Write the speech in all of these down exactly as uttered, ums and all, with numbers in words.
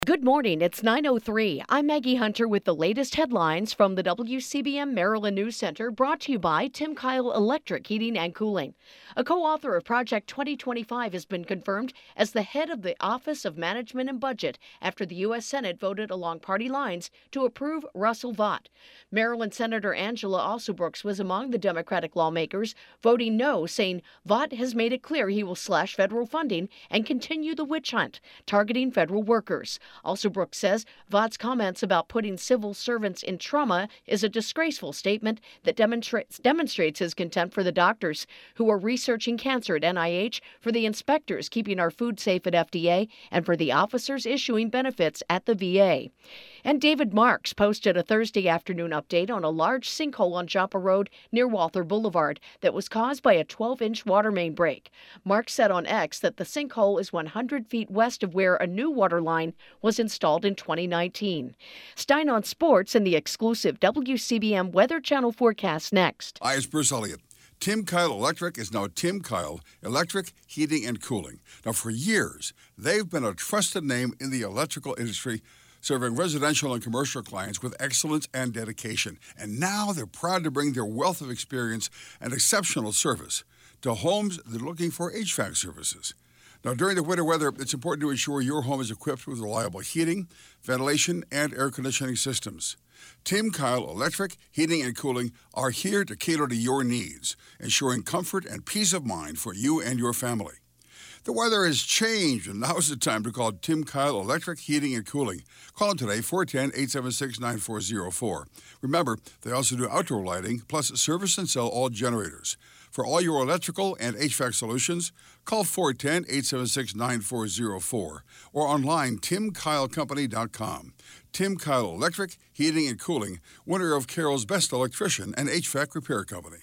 Good morning. It's nine oh three. I'm Maggie Hunter with the latest headlines from the W C B M Maryland News Center, brought to you by Tim Kyle Electric Heating and Cooling. A co-author of Project twenty twenty-five has been confirmed as the head of the Office of Management and Budget after the U S Senate voted along party lines to approve Russell Vought. Maryland Senator Angela Alsobrooks was among the Democratic lawmakers voting no, saying Vought has made it clear he will slash federal funding and continue the witch hunt, targeting federal workers. Alsobrooks says Vought's comments about putting civil servants in trauma is a disgraceful statement that demonstrates demonstrates his contempt for the doctors who are researching cancer at N I H, for the inspectors keeping our food safe at F D A, and for the officers issuing benefits at the V A. And David Marks posted a Thursday afternoon update on a large sinkhole on Joppa Road near Walther Boulevard that was caused by a twelve-inch water main break. Marks said on X that the sinkhole is one hundred feet west of where a new water line was installed in twenty nineteen. Stein on Sports and the exclusive W C B M Weather Channel forecast next. Hi, it's Bruce Elliott. Tim Kyle Electric is now Tim Kyle Electric Heating and Cooling. Now, for years, they've been a trusted name in the electrical industry, serving residential and commercial clients with excellence and dedication. And now they're proud to bring their wealth of experience and exceptional service to homes that are looking for H V A C services. Now, during the winter weather, it's important to ensure your home is equipped with reliable heating, ventilation, and air conditioning systems. Tim Kyle Electric Heating and Cooling are here to cater to your needs, ensuring comfort and peace of mind for you and your family. The weather has changed, and now's the time to call Tim Kyle Electric Heating and Cooling. Call them today, four one zero, eight seven six, nine four zero four. Remember, they also do outdoor lighting, plus service and sell all generators. For all your electrical and H V A C solutions, call four one zero, eight seven six, nine four zero four or online tim kyle company dot com. Tim Kyle Electric Heating and Cooling, winner of Carroll's Best Electrician and H V A C Repair Company.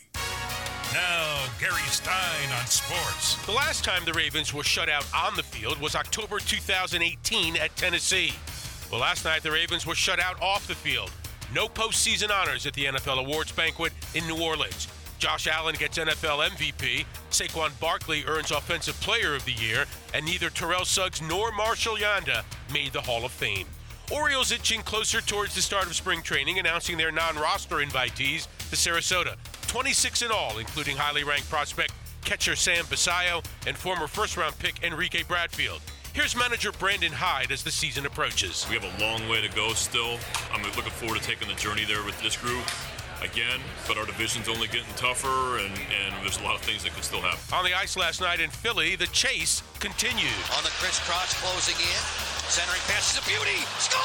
Now, Gary Stein on sports. The last time the Ravens were shut out on the field was October two thousand eighteen at Tennessee. Well, last night the Ravens were shut out off the field. No postseason honors at the N F L Awards banquet in New Orleans. Josh Allen gets N F L M V P, Saquon Barkley earns Offensive Player of the Year, and neither Terrell Suggs nor Marshall Yanda made the Hall of Fame. Orioles inching closer towards the start of spring training, announcing their non-roster invitees to Sarasota. twenty-six in all, including highly ranked prospect catcher Sam Basayo and former first-round pick Enrique Bradfield. Here's manager Brandon Hyde as the season approaches. We have a long way to go still. I'm looking forward to taking the journey there with this group again, but our division's only getting tougher, and, and there's a lot of things that could still happen. On the ice last night in Philly, the chase continued. On the crisscross, closing in, centering pass is a beauty. Score!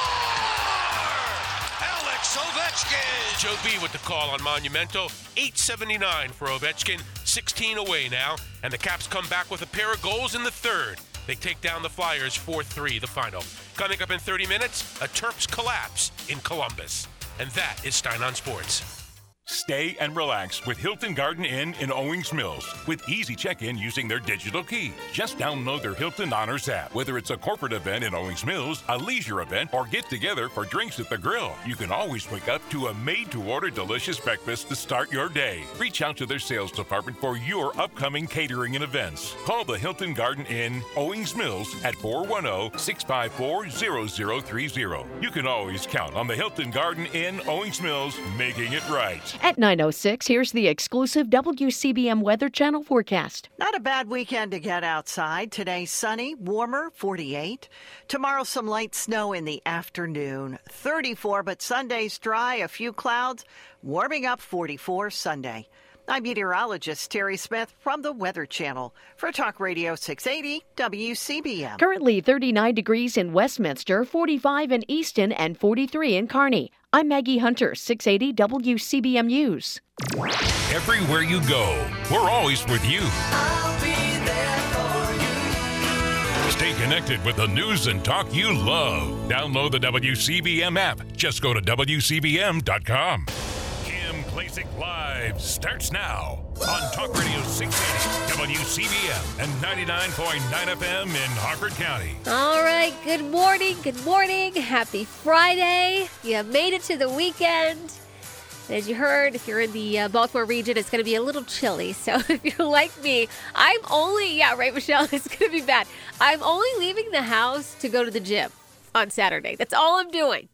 Alex Ovechkin! Joe B with the call on Monumental. eight seventy-nine for Ovechkin, sixteen away now, and the Caps come back with a pair of goals in the third. They take down the Flyers four three, the final. Coming up in thirty minutes, a Terps collapse in Columbus. And that is Stein on Sports. Stay and relax with Hilton Garden Inn in Owings Mills with easy check-in using their digital key. Just download their Hilton Honors app. Whether it's a corporate event in Owings Mills, a leisure event, or get together for drinks at the grill, you can always wake up to a made-to-order delicious breakfast to start your day. Reach out to their sales department for your upcoming catering and events. Call the Hilton Garden Inn Owings Mills at four one zero, six five four, zero zero three zero. You can always count on the Hilton Garden Inn Owings Mills making it right. At nine oh six, here's the exclusive W C B M Weather Channel forecast. Not a bad weekend to get outside. Today, sunny, warmer, forty-eight. Tomorrow, some light snow in the afternoon, thirty-four, but Sunday's dry, a few clouds, warming up forty-four Sunday. I'm meteorologist Terry Smith from the Weather Channel for Talk Radio six eighty W C B M. Currently thirty-nine degrees in Westminster, forty-five in Easton, and forty-three in Kearney. I'm Maggie Hunter, six eighty W C B M News. Everywhere you go, we're always with you. I'll be there for you. Stay connected with the news and talk you love. Download the W C B M app. Just go to W C B M dot com. Kim Klacik Live starts now on Talk Radio six eighty W C B M and ninety-nine point nine F M in Harford County. All right, good morning, good morning. Happy Friday. You have made it to the weekend. And as you heard, if you're in the uh, Baltimore region, it's going to be a little chilly. So if you're like me, I'm only, yeah, right, Michelle, it's going to be bad. I'm only leaving the house to go to the gym. on Saturday. That's all I'm doing.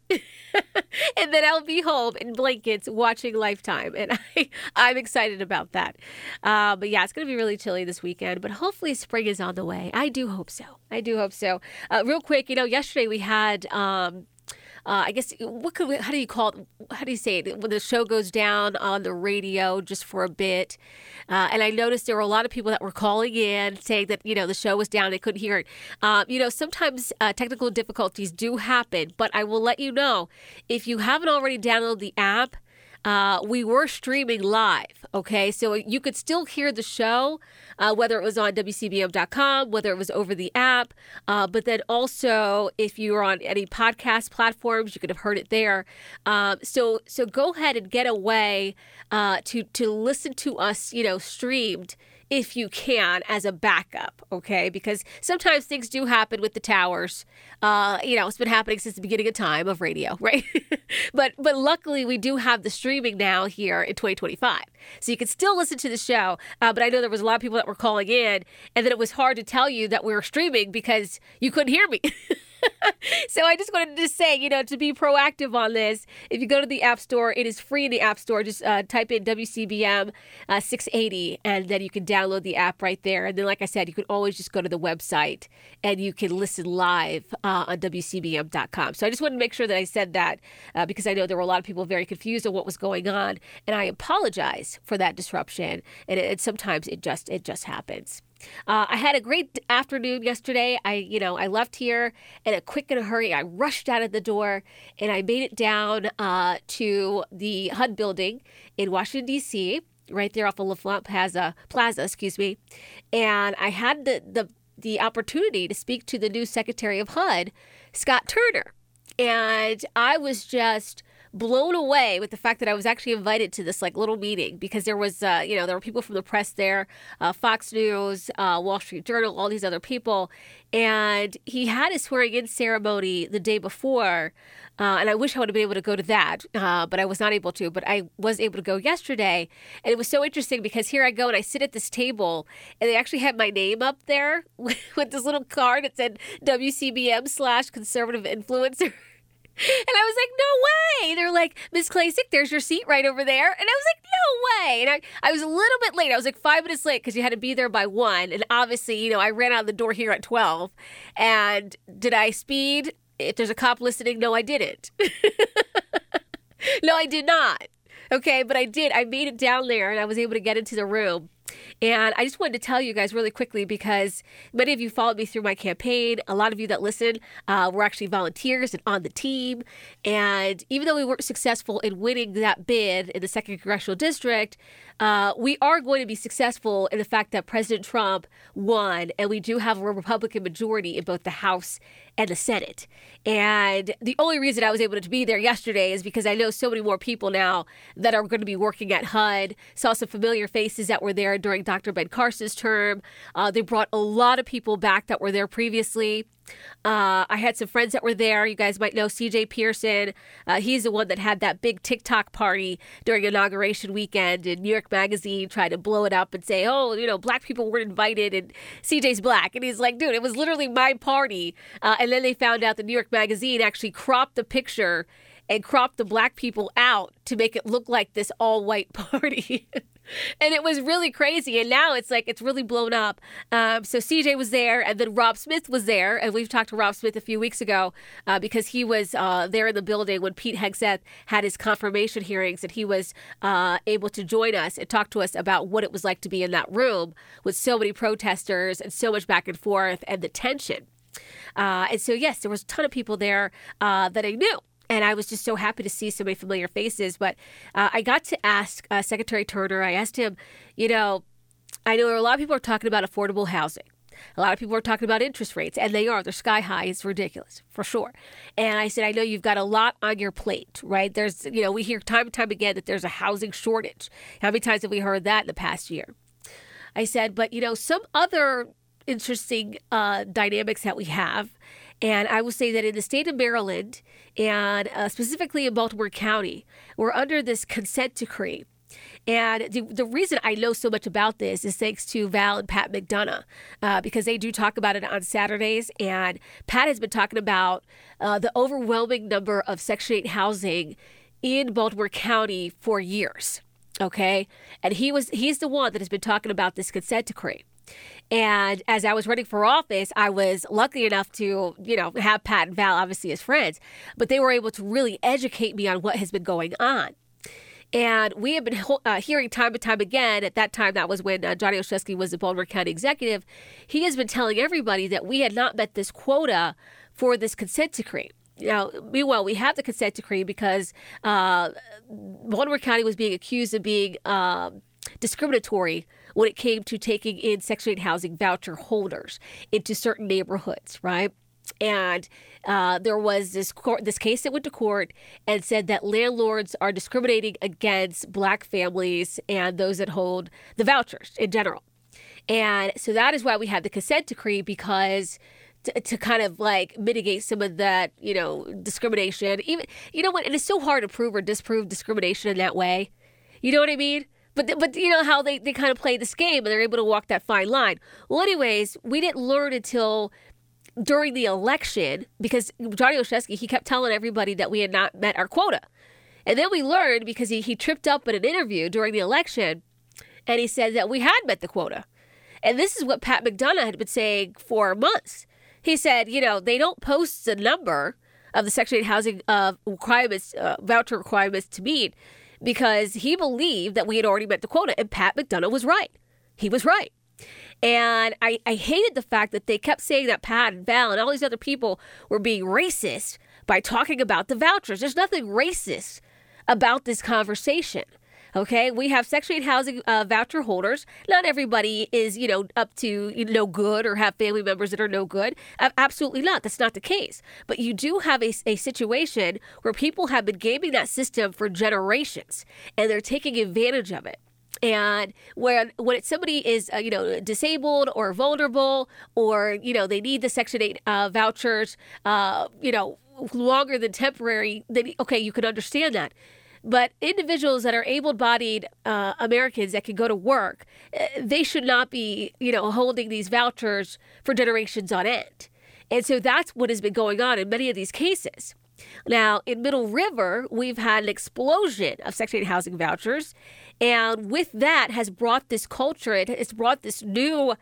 And then I'll be home in blankets watching Lifetime. And I, I'm excited about that. Uh, but yeah, it's going to be really chilly this weekend. But hopefully spring is on the way. I do hope so. I do hope so. Uh, real quick, you know, yesterday we had... Um, Uh, I guess, what could we, how do you call it? How do you say it? When the show goes down on the radio just for a bit. Uh, and I noticed there were a lot of people that were calling in saying that, you know, the show was down. They couldn't hear it. Um, you know, sometimes uh, technical difficulties do happen, but I will let you know, if you haven't already downloaded the app, Uh, we were streaming live, okay? So you could still hear the show, uh, whether it was on W C B M dot com, whether it was over the app. Uh, but then also, if you were on any podcast platforms, you could have heard it there. Um, so so go ahead and get a way uh, to, to listen to us, you know, streamed if you can as a backup, okay? Because sometimes things do happen with the towers. Uh, you know, it's been happening since the beginning of time of radio, right? but but luckily we do have the streaming now here in twenty twenty-five. So you can still listen to the show. Uh, but I know there was a lot of people that were calling in and that it was hard to tell you that we were streaming because you couldn't hear me. So I just wanted to say, you know, to be proactive on this, if you go to the App Store, it is free in the App Store. Just uh, type in W C B M uh, six eighty, and then you can download the app right there. And then, like I said, you can always just go to the website, and you can listen live uh, on W C B M dot com. So I just wanted to make sure that I said that uh, because I know there were a lot of people very confused on what was going on, and I apologize for that disruption. And it, it, sometimes it just it just happens. Uh, I had a great afternoon yesterday. I, you know, I left here in a quick and a hurry. I rushed out of the door and I made it down uh, to the H U D building in Washington, D C, right there off of LaFont Plaza, Plaza, excuse me. And I had the, the, the opportunity to speak to the new Secretary of H U D, Scott Turner. And I was just blown away with the fact that I was actually invited to this like little meeting because there was, uh, you know, there were people from the press there, uh, Fox News, uh, Wall Street Journal, all these other people. And he had his swearing in ceremony the day before. Uh, and I wish I would have been able to go to that, uh, but I was not able to. But I was able to go yesterday. And it was so interesting because here I go and I sit at this table and they actually had my name up there with this little card that said W C B M slash conservative influencer. And I was like, no way. They're like, Miss Klasick, there's your seat right over there. And I was like, no way. And I, I was a little bit late. I was like five minutes late because you had to be there by one. And obviously, you know, I ran out the door here at twelve. And did I speed? If there's a cop listening, no, I didn't. No, I did not. Okay, but I did. I made it down there and I was able to get into the room. And I just wanted to tell you guys really quickly because many of you followed me through my campaign. A lot of you that listen uh, were actually volunteers and on the team. And even though we weren't successful in winning that bid in the second congressional district, uh, we are going to be successful in the fact that President Trump won. And we do have a Republican majority in both the House and the Senate. And the only reason I was able to be there yesterday is because I know so many more people now that are going to be working at H U D. Saw some familiar faces that were there during Doctor Ben Carson's term. Uh, they brought a lot of people back that were there previously. Uh, I had some friends that were there. You guys might know C J Pearson. Uh, he's the one that had that big TikTok party during inauguration weekend, and New York Magazine tried to blow it up and say, oh, you know, black people weren't invited, and C J's black. And he's like, dude, it was literally my party. Uh, and then they found out the New York Magazine actually cropped the picture and cropped the black people out to make it look like this all-white party. And it was really crazy. And now it's like, it's really blown up. Um, so C J was there, and then Rob Smith was there. And we've talked to Rob Smith a few weeks ago uh, because he was uh, there in the building when Pete Hegseth had his confirmation hearings, and he was uh, able to join us and talk to us about what it was like to be in that room with so many protesters and so much back and forth and the tension. Uh, and so, yes, there was a ton of people there uh, that I knew. And I was just so happy to see so many familiar faces. But uh, I got to ask uh, Secretary Turner, I asked him, you know, I know a lot of people are talking about affordable housing. A lot of people are talking about interest rates, and they are. They're sky high. It's ridiculous, for sure. And I said, I know you've got a lot on your plate, right? There's, you know, we hear time and time again that there's a housing shortage. How many times have we heard that in the past year? I said, but, you know, some other interesting uh, dynamics that we have. And I will say that in the state of Maryland, and uh, specifically in Baltimore County, we're under this consent decree And the, the reason I know so much about this is thanks to Val and Pat McDonough, uh, because they do talk about it on Saturdays. And Pat has been talking about uh, the overwhelming number of Section eight housing in Baltimore County for years. Okay. And he was he's the one that has been talking about this consent decree. And as I was running for office, I was lucky enough to, you know, have Pat and Val obviously as friends, but they were able to really educate me on what has been going on. And we have been uh, hearing time and time again, at that time, that was when uh, Johnny Olszewski was the Baltimore County executive, he has been telling everybody that we had not met this quota for this consent decree. Now, meanwhile, we have the consent decree because uh, Baltimore County was being accused of being uh, discriminatory when it came to taking in Section eight housing voucher holders into certain neighborhoods, right? And uh, there was this court, this case that went to court and said that landlords are discriminating against Black families and those that hold the vouchers in general. And so that is why we have the consent decree, because to, to kind of like mitigate some of that, you know, discrimination. Even, you know what? It is so hard to prove or disprove discrimination in that way. You know what I mean? But, but you know how they, they kind of play this game and they're able to walk that fine line. Well, anyways, we didn't learn until during the election, because Johnny Olszewski, he kept telling everybody that we had not met our quota. And then we learned because he, he tripped up in an interview during the election and he said that we had met the quota. And this is what Pat McDonough had been saying for months. He said, you know, they don't post the number of the Section eight housing uh, requirements, uh, voucher requirements to meet because he believed that we had already met the quota. And Pat McDonough was right. He was right. And I, I hated the fact that they kept saying that Pat and Val and all these other people were being racist by talking about the vouchers. There's nothing racist about this conversation. Okay, we have Section eight housing uh, voucher holders. Not everybody is, you know, up to you know, no good or have family members that are no good. Uh, absolutely not. That's not the case. But you do have a, a situation where people have been gaming that system for generations and they're taking advantage of it. And when when it's somebody is, uh, you know, disabled or vulnerable or, you know, they need the Section eight uh, vouchers, uh, you know, longer than temporary, then, okay, you can understand that. But individuals that are able-bodied uh, Americans that can go to work, uh, they should not be, you know, holding these vouchers for generations on end. And so that's what has been going on in many of these cases. Now, in Middle River, we've had an explosion of Section eight housing vouchers. And with that has brought this culture, it, it's brought this new,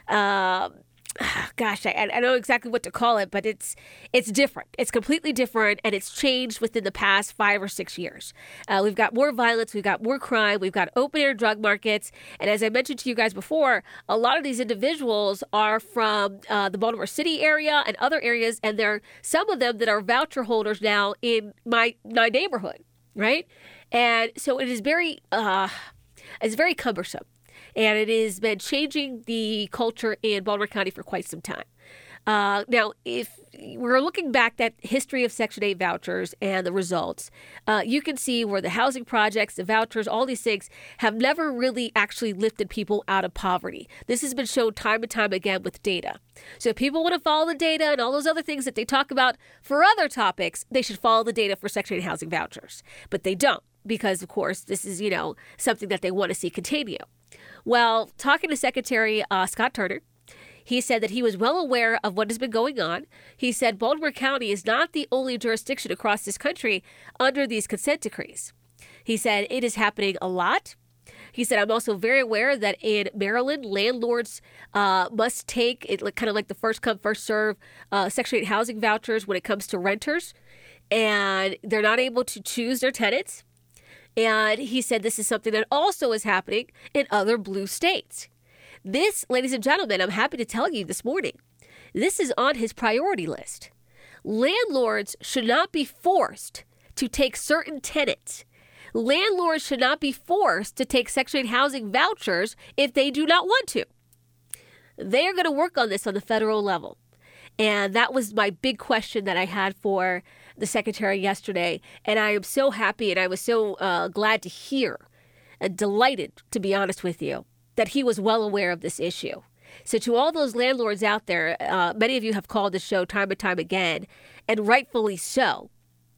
uh, gosh, I, I don't know exactly what to call it, but it's it's different. It's completely different, and it's changed within the past five or six years. Uh, we've got more violence, we've got more crime, we've got open-air drug markets. And as I mentioned to you guys before, a lot of these individuals are from uh, the Baltimore City area and other areas, and there are some of them that are voucher holders now in my, my neighborhood, right? And so it is very, uh, it's very cumbersome. And it has been changing the culture in Baltimore County for quite some time. Uh, now, if we're looking back at history of Section eight vouchers and the results, uh, you can see where the housing projects, the vouchers, all these things have never really actually lifted people out of poverty. This has been shown time and time again with data. So if people want to follow the data and all those other things that they talk about for other topics, they should follow the data for Section eight housing vouchers. But they don't because, of course, this is, you know, something that they want to see continue. Well, talking to Secretary uh, Scott Turner, he said that he was well aware of what has been going on. He said Baltimore County is not the only jurisdiction across this country under these consent decrees. He said it is happening a lot. He said, I'm also very aware that in Maryland, landlords uh, must take it kind of like the first come, first serve uh, Section eight housing vouchers when it comes to renters, and they're not able to choose their tenants. And he said this is something that also is happening in other blue states. This, ladies and gentlemen, I'm happy to tell you this morning, this is on his priority list. Landlords should not be forced to take certain tenants. Landlords should not be forced to take Section eight housing vouchers if they do not want to. They are going to work on this on the federal level. And that was my big question that I had for the secretary yesterday. And I am so happy and I was so uh, glad to hear and delighted, to be honest with you, that he was well aware of this issue. So to all those landlords out there, uh, many of you have called the show time and time again, and rightfully so.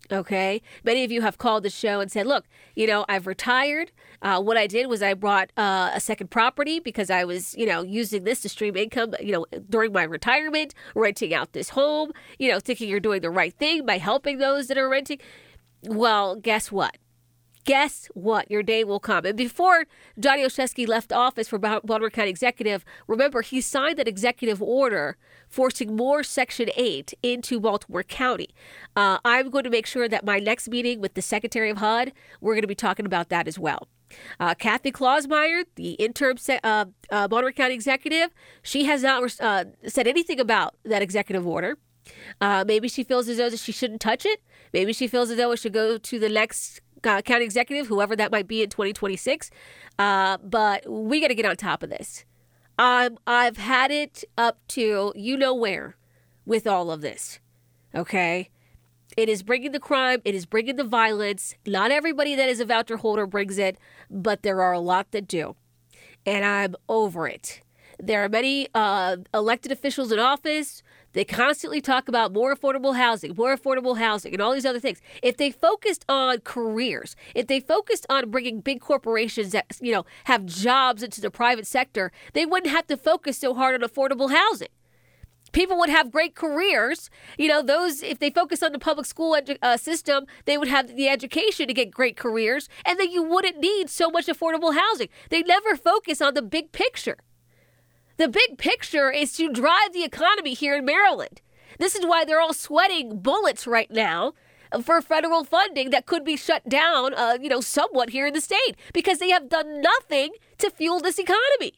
Okay. Many of you have called the show and said, look, you know, I've retired. Uh, what I did was I brought uh, a second property because I was, you know, using this to stream income, you know, during my retirement, renting out this home, you know, thinking you're doing the right thing by helping those that are renting. Well, guess what? Guess what? Your day will come. And before Johnny Olszewski left office for Baltimore County Executive, remember, he signed that executive order forcing more Section eight into Baltimore County. Uh, I'm going to make sure that my next meeting with the Secretary of H U D, we're going to be talking about that as well. Uh, Kathy Clausmeyer, the interim se- uh, uh, Baltimore County Executive, she has not uh, said anything about that executive order. Uh, maybe she feels as though she shouldn't touch it. Maybe she feels as though it should go to the next Uh, county executive, whoever that might be in twenty twenty-six. Uh, but we got to get on top of this. Um, I've had it up to you know where with all of this. Okay. It is bringing the crime. It is bringing the violence. Not everybody that is a voucher holder brings it, but there are a lot that do. And I'm over it. There are many uh, elected officials in office. They constantly talk about more affordable housing, more affordable housing, and all these other things. If they focused on careers, if they focused on bringing big corporations that, you know, have jobs into the private sector, they wouldn't have to focus so hard on affordable housing. People would have great careers. You know, those, if they focus on the public school edu- uh, system, they would have the education to get great careers, and then you wouldn't need so much affordable housing. They never focus on the big picture. The big picture is to drive the economy here in Maryland. This is why they're all sweating bullets right now for federal funding that could be shut down, uh, you know, somewhat here in the state because they have done nothing to fuel this economy.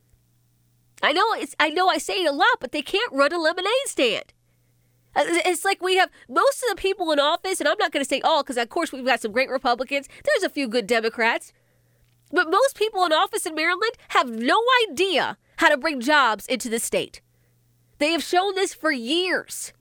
I know it's, I know I say it a lot, but they can't run a lemonade stand. It's like we have most of the people in office, and I'm not going to say all because, of course, we've got some great Republicans. There's a few good Democrats. But most people in office in Maryland have no idea how to bring jobs into the state. They have shown this for years.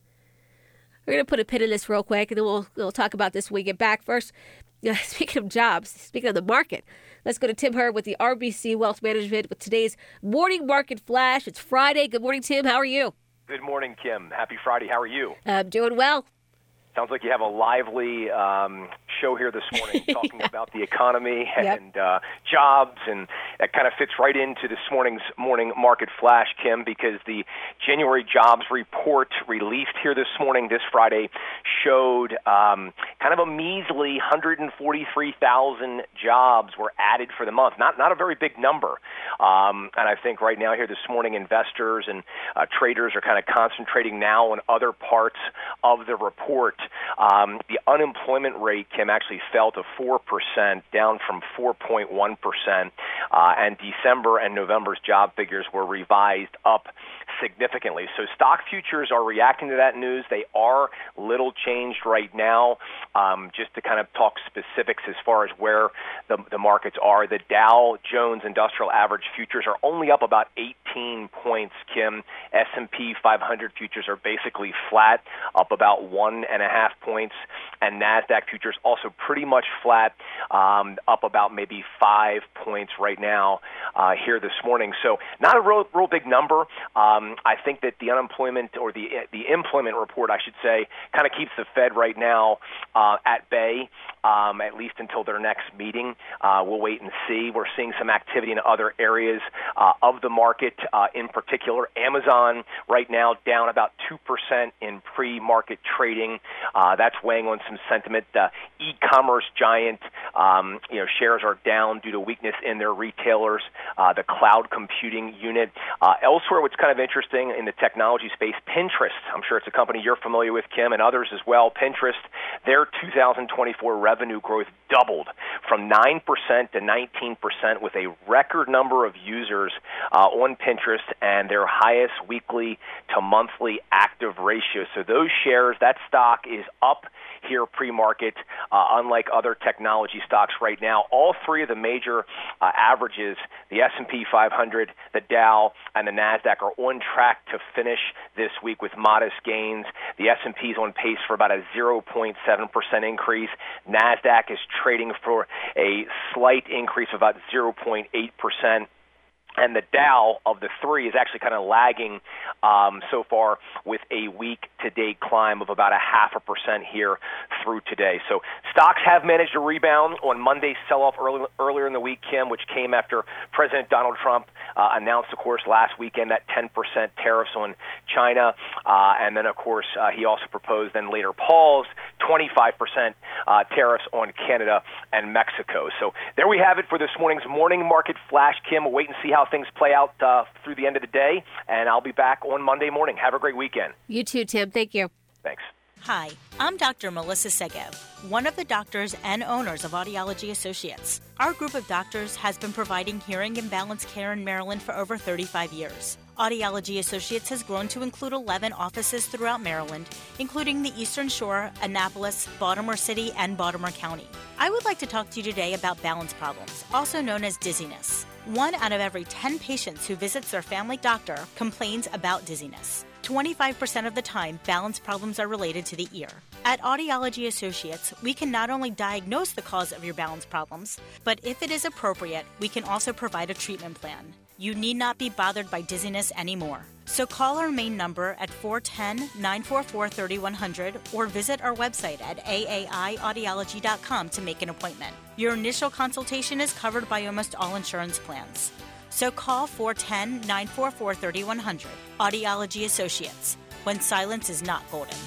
We're going to put a pin in this real quick, and then we'll, we'll talk about this when we get back. First, uh, speaking of jobs, speaking of the market, let's go to Tim Hurd with the R B C Wealth Management with today's Morning Market Flash. It's Friday. Good morning, Tim. How are you? Good morning, Kim. Happy Friday. How are you? I'm doing well. Sounds like you have a lively um, show here this morning talking yeah. about the economy Yep. and uh, jobs, and that kind of fits right into this morning's morning market flash, Kim, because the January jobs report released here this morning, this Friday, showed um, kind of a measly one hundred forty-three thousand jobs were added for the month. Not not a very big number. Um, and I think right now here this morning, investors and uh, traders are kind of concentrating now on other parts of the report. Um, the unemployment rate, Kim, actually fell to four percent, down from four point one percent, uh, and December and November's job figures were revised up significantly. So stock futures are reacting to that news. They are little changed right now. Um, just to kind of talk specifics as far as where the, the markets are, the Dow Jones Industrial Average futures are only up about eighteen points, Kim. S and P five hundred futures are basically flat, up about one and a half points, and NASDAQ futures also pretty much flat, um, up about maybe five points right now uh, here this morning. So not a real, real big number. Um, I think that the unemployment or the the employment report, I should say, kind of keeps the Fed right now uh, at bay, um, at least until their next meeting. Uh, we'll wait and see. We're seeing some activity in other areas uh, of the market, uh, in particular Amazon right now down about two percent in pre-market trading. Uh, that's weighing on some sentiment. Uh, e-commerce giant, um, you know, shares are down due to weakness in their retailers. Uh, the cloud computing unit. Uh, elsewhere, what's kind of interesting in the technology space, Pinterest. I'm sure it's a company you're familiar with, Kim, and others as well. Pinterest, their two thousand twenty-four revenue growth doubled from nine percent to nineteen percent with a record number of users uh, on Pinterest and their highest weekly to monthly active ratio. So those shares, that stock is up here pre-market, uh, unlike other technology stocks right now. All three of the major uh, averages, the S and P five hundred, the Dow, and the NASDAQ, are on track to finish this week with modest gains. The S and P is on pace for about a zero point seven percent increase. NASDAQ is trading for a slight increase of about zero point eight percent. And the Dow of the three is actually kind of lagging um, so far with a week-to-date climb of about a half a percent here through today. So stocks have managed to rebound on Monday's sell-off early, earlier in the week, Kim, which came after President Donald Trump uh, announced, of course, last weekend that ten percent tariffs on China. Uh, and then, of course, uh, he also proposed then later paused twenty-five percent uh, tariffs on Canada and Mexico. So there we have it for this morning's morning market flash, Kim. We'll wait and see how things play out uh, through the end of the day, and I'll be back on Monday morning. Have a great weekend. You too, Tim. Thank you. Thanks. Hi, I'm Doctor Melissa Segev, one of the doctors and owners of Audiology Associates. Our group of doctors has been providing hearing and balance care in Maryland for over thirty-five years. Audiology Associates has grown to include eleven offices throughout Maryland, including the Eastern Shore, Annapolis, Baltimore City, and Baltimore County. I would like to talk to you today about balance problems, also known as dizziness. One out of every ten patients who visits their family doctor complains about dizziness. twenty-five percent of the time, balance problems are related to the ear. At Audiology Associates, we can not only diagnose the cause of your balance problems, but if it is appropriate, we can also provide a treatment plan. You need not be bothered by dizziness anymore. So call our main number at four one zero, nine four four, three one zero zero or visit our website at A A I audiology dot com to make an appointment. Your initial consultation is covered by almost all insurance plans. So call four one zero, nine four four, three one zero zero. Audiology Associates, when silence is not golden.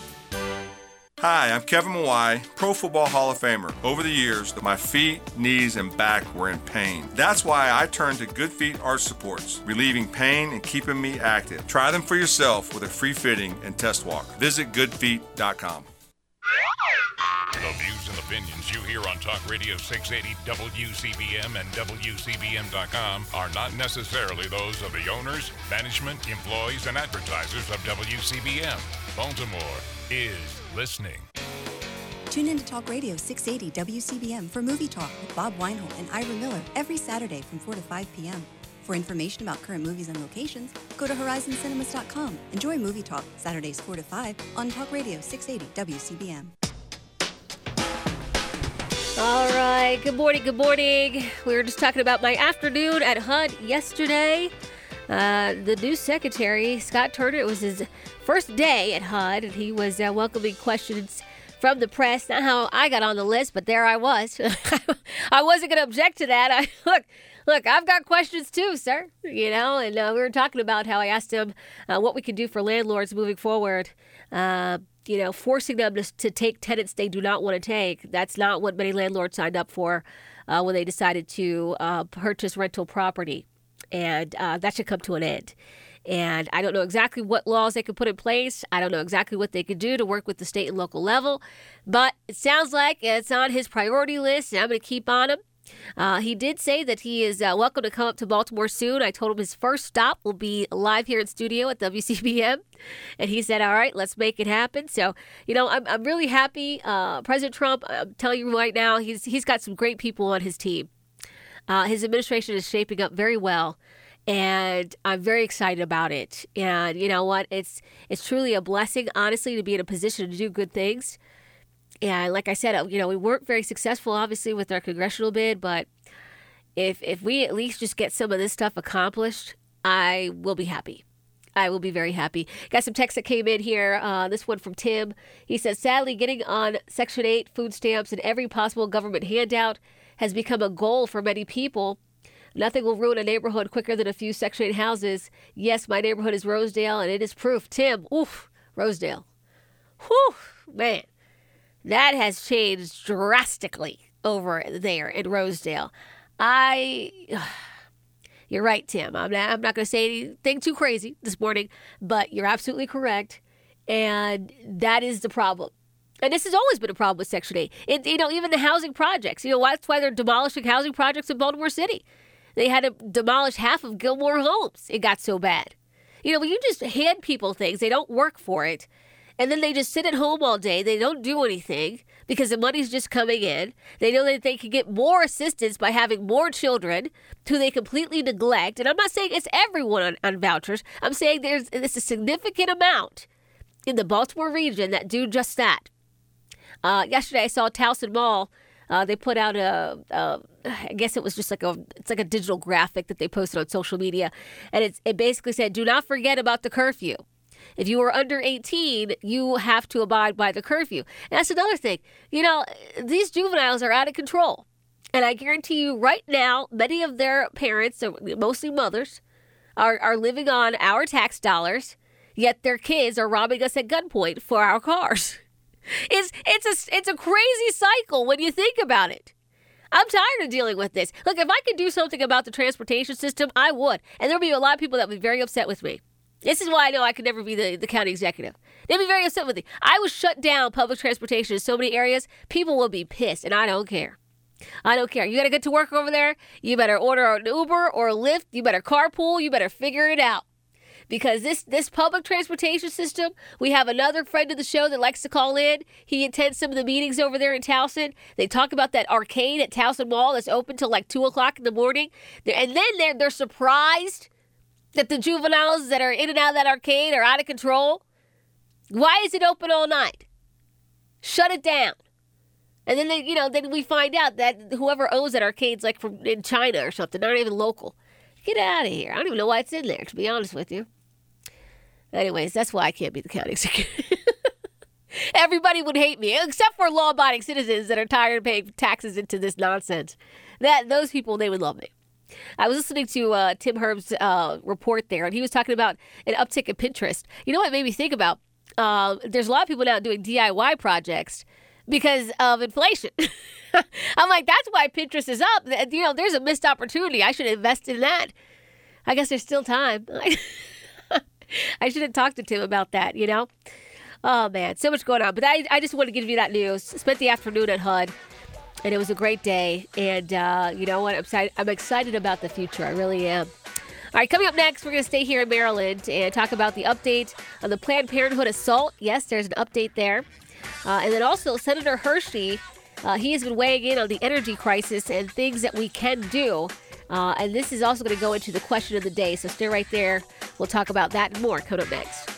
Hi, I'm Kevin Mawai, Pro Football Hall of Famer. Over the years, my feet, knees, and back were in pain. That's why I turned to Good Feet Arch Supports, relieving pain and keeping me active. Try them for yourself with a free fitting and test walk. Visit good feet dot com. The views and opinions you hear on Talk Radio six eighty W C B M and W C B M dot com are not necessarily those of the owners, management, employees, and advertisers of W C B M. Baltimore is listening. Tune in to Talk Radio six eighty W C B M for Movie Talk with Bob Weinhold and Ira Miller every Saturday from four to five p.m. For information about current movies and locations, go to horizon cinemas dot com. Enjoy Movie Talk Saturdays four to five on Talk Radio six eighty W C B M. All right. Good morning. Good morning. We were just talking about my afternoon at H U D yesterday. Uh, the new secretary, Scott Turner, it was his first day at H U D, and he was uh, welcoming questions from the press. Not how I got on the list, but there I was. I wasn't going to object to that. I look, look, I've got questions too, sir. You know, and uh, we were talking about how I asked him uh, what we could do for landlords moving forward. Uh, you know, forcing them to, to take tenants they do not want to take. That's not what many landlords signed up for uh, when they decided to uh, purchase rental property. And uh, that should come to an end. And I don't know exactly what laws they could put in place. I don't know exactly what they could do to work with the state and local level. But it sounds like it's on his priority list, and I'm going to keep on him. Uh, he did say that he is uh, welcome to come up to Baltimore soon. I told him his first stop will be live here in studio at W C B M. And he said, all right, let's make it happen. So, you know, I'm I'm really happy. Uh, President Trump, I'm telling you right now, he's he's got some great people on his team. Uh, his administration is shaping up very well. And I'm very excited about it. And you know what? It's it's truly a blessing, honestly, to be in a position to do good things. And like I said, you know, we weren't very successful, obviously, with our congressional bid. But if if we at least just get some of this stuff accomplished, I will be happy. I will be very happy. Got some text that came in here. Uh, this one from Tim. He says, sadly, getting on Section eight food stamps and every possible government handout has become a goal for many people. Nothing will ruin a neighborhood quicker than a few Section eight houses. Yes, my neighborhood is Rosedale, and it is proof. Tim, oof, Rosedale. Whew, man. That has changed drastically over there in Rosedale. I, you're right, Tim. I'm not, I'm not going to say anything too crazy this morning, but you're absolutely correct. And that is the problem. And this has always been a problem with Section eight. It, you know, even the housing projects. You know, that's why they're demolishing housing projects in Baltimore City. They had to demolish half of Gilmore Homes. It got so bad. You know, when you just hand people things, they don't work for it. And then they just sit at home all day. They don't do anything because the money's just coming in. They know that they can get more assistance by having more children who they completely neglect. And I'm not saying it's everyone on, on vouchers. I'm saying there's, there's a significant amount in the Baltimore region that do just that. Uh, yesterday, I saw Towson Mall Uh, they put out a, a, I guess it was just like a, it's like a digital graphic that they posted on social media. And it's, it basically said, do not forget about the curfew. If you are under eighteen, you have to abide by the curfew. And that's another thing. You know, these juveniles are out of control. And I guarantee you right now, many of their parents, mostly mothers, are, are living on our tax dollars, yet their kids are robbing us at gunpoint for our cars. It's it's a it's a crazy cycle when you think about it. I'm tired of dealing with this. Look, if I could do something about the transportation system, I would. And there'll be a lot of people that would be very upset with me. This is why I know I could never be the, the county executive. They'd be very upset with me. I would shut down public transportation in so many areas, people will be pissed, and I don't care. I don't care. You got to get to work over there, you better order an Uber or a Lyft, you better carpool, you better figure it out. Because this, this public transportation system, we have another friend of the show that likes to call in. He attends some of the meetings over there in Towson. They talk about that arcade at Towson Mall that's open till like two o'clock in the morning. And then they're, they're surprised that the juveniles that are in and out of that arcade are out of control. Why is it open all night? Shut it down. And then, they, you know, then we find out that whoever owns that arcade's like from in China or something, not even local. Get out of here. I don't even know why it's in there, to be honest with you. Anyways, that's why I can't be the county executive. Everybody would hate me, except for law-abiding citizens that are tired of paying taxes into this nonsense. That those people, they would love me. I was listening to uh, Tim Herb's uh, report there, and he was talking about an uptick in Pinterest. You know what it made me think about? Uh, there's a lot of people now doing D I Y projects because of inflation. I'm like, that's why Pinterest is up. You know, there's a missed opportunity. I should invest in that. I guess there's still time. I should have talked to Tim about that, you know? Oh, man, so much going on. But I, I just wanted to give you that news. Spent the afternoon at H U D, and it was a great day. And uh, you know what? I'm excited, I'm excited about the future. I really am. All right, coming up next, we're going to stay here in Maryland and talk about the update on the Planned Parenthood assault. Yes, there's an update there. Uh, and then also Senator Hershey, uh, he has been weighing in on the energy crisis and things that we can do. Uh, and this is also going to go into the question of the day. So stay right there. We'll talk about that and more coming up next.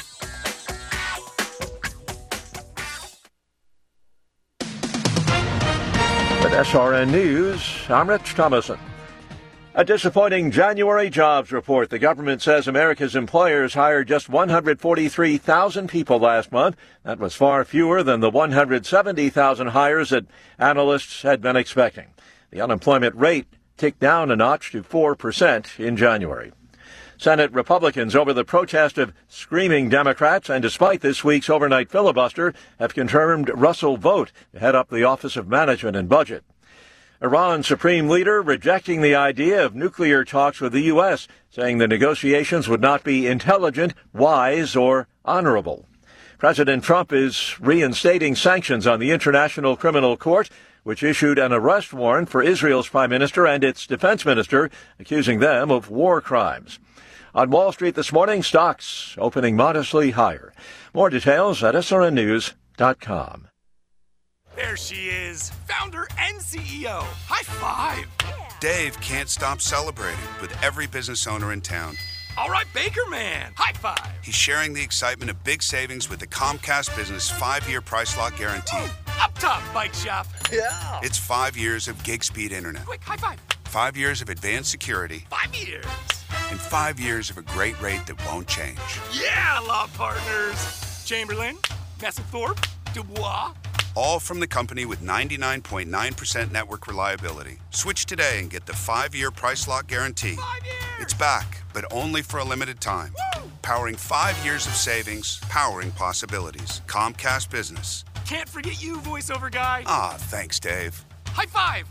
With S R N News, I'm Rich Thomason. A disappointing January jobs report. The government says America's employers hired just one hundred forty-three thousand people last month. That was far fewer than the one hundred seventy thousand hires that analysts had been expecting. The unemployment rate ticked down a notch to four percent in January. Senate Republicans, over the protest of screaming Democrats and despite this week's overnight filibuster, have confirmed Russell Vought to head up the Office of Management and Budget. Iran's supreme leader rejecting the idea of nuclear talks with the U S, saying the negotiations would not be intelligent, wise, or honorable. President Trump is reinstating sanctions on the International Criminal Court, which issued an arrest warrant for Israel's prime minister and its defense minister, accusing them of war crimes. On Wall Street this morning, stocks opening modestly higher. More details at S R N news dot com. There she is, founder and C E O. High five. Dave can't stop celebrating with every business owner in town. All right, Baker Man, high five. He's sharing the excitement of big savings with the Comcast Business five-year price lock guarantee. Whoa, up top, Bike Shop. Yeah. It's five years of gig speed internet. Quick, high five. Five years of advanced security. Five years. And five years of a great rate that won't change. Yeah, law partners. Chamberlain, Messethorpe, Dubois. All from the company with ninety-nine point nine percent network reliability. Switch today and get the five-year price lock guarantee. Five years. It's back, but only for a limited time. Woo! Powering five years of savings, powering possibilities. Comcast Business. Can't forget you, voiceover guy. Ah, thanks, Dave. High five.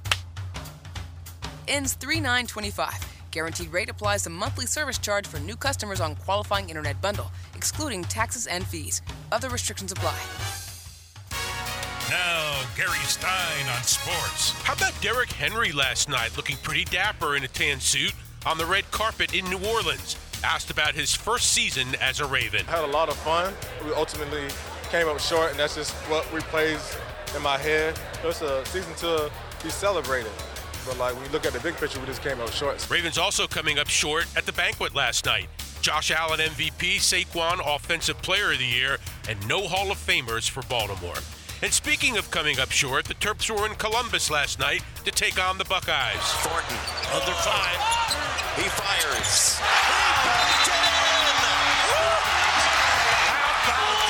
Ends three nine twenty-five. Guaranteed rate applies to monthly service charge for new customers on qualifying internet bundle, excluding taxes and fees. Other restrictions apply. Now, Gary Stein on sports. How about Derrick Henry last night, looking pretty dapper in a tan suit on the red carpet in New Orleans? Asked about his first season as a Raven. I had a lot of fun. We ultimately came up short, and that's just what replays in my head. It's a season to be celebrated. But like when you look at the big picture, we just came up short. Ravens also coming up short at the banquet last night. Josh Allen M V P, Saquon Offensive Player of the Year, and no Hall of Famers for Baltimore. And speaking of coming up short, the Terps were in Columbus last night to take on the Buckeyes. Thornton, under five. He fires. He puts it in! How about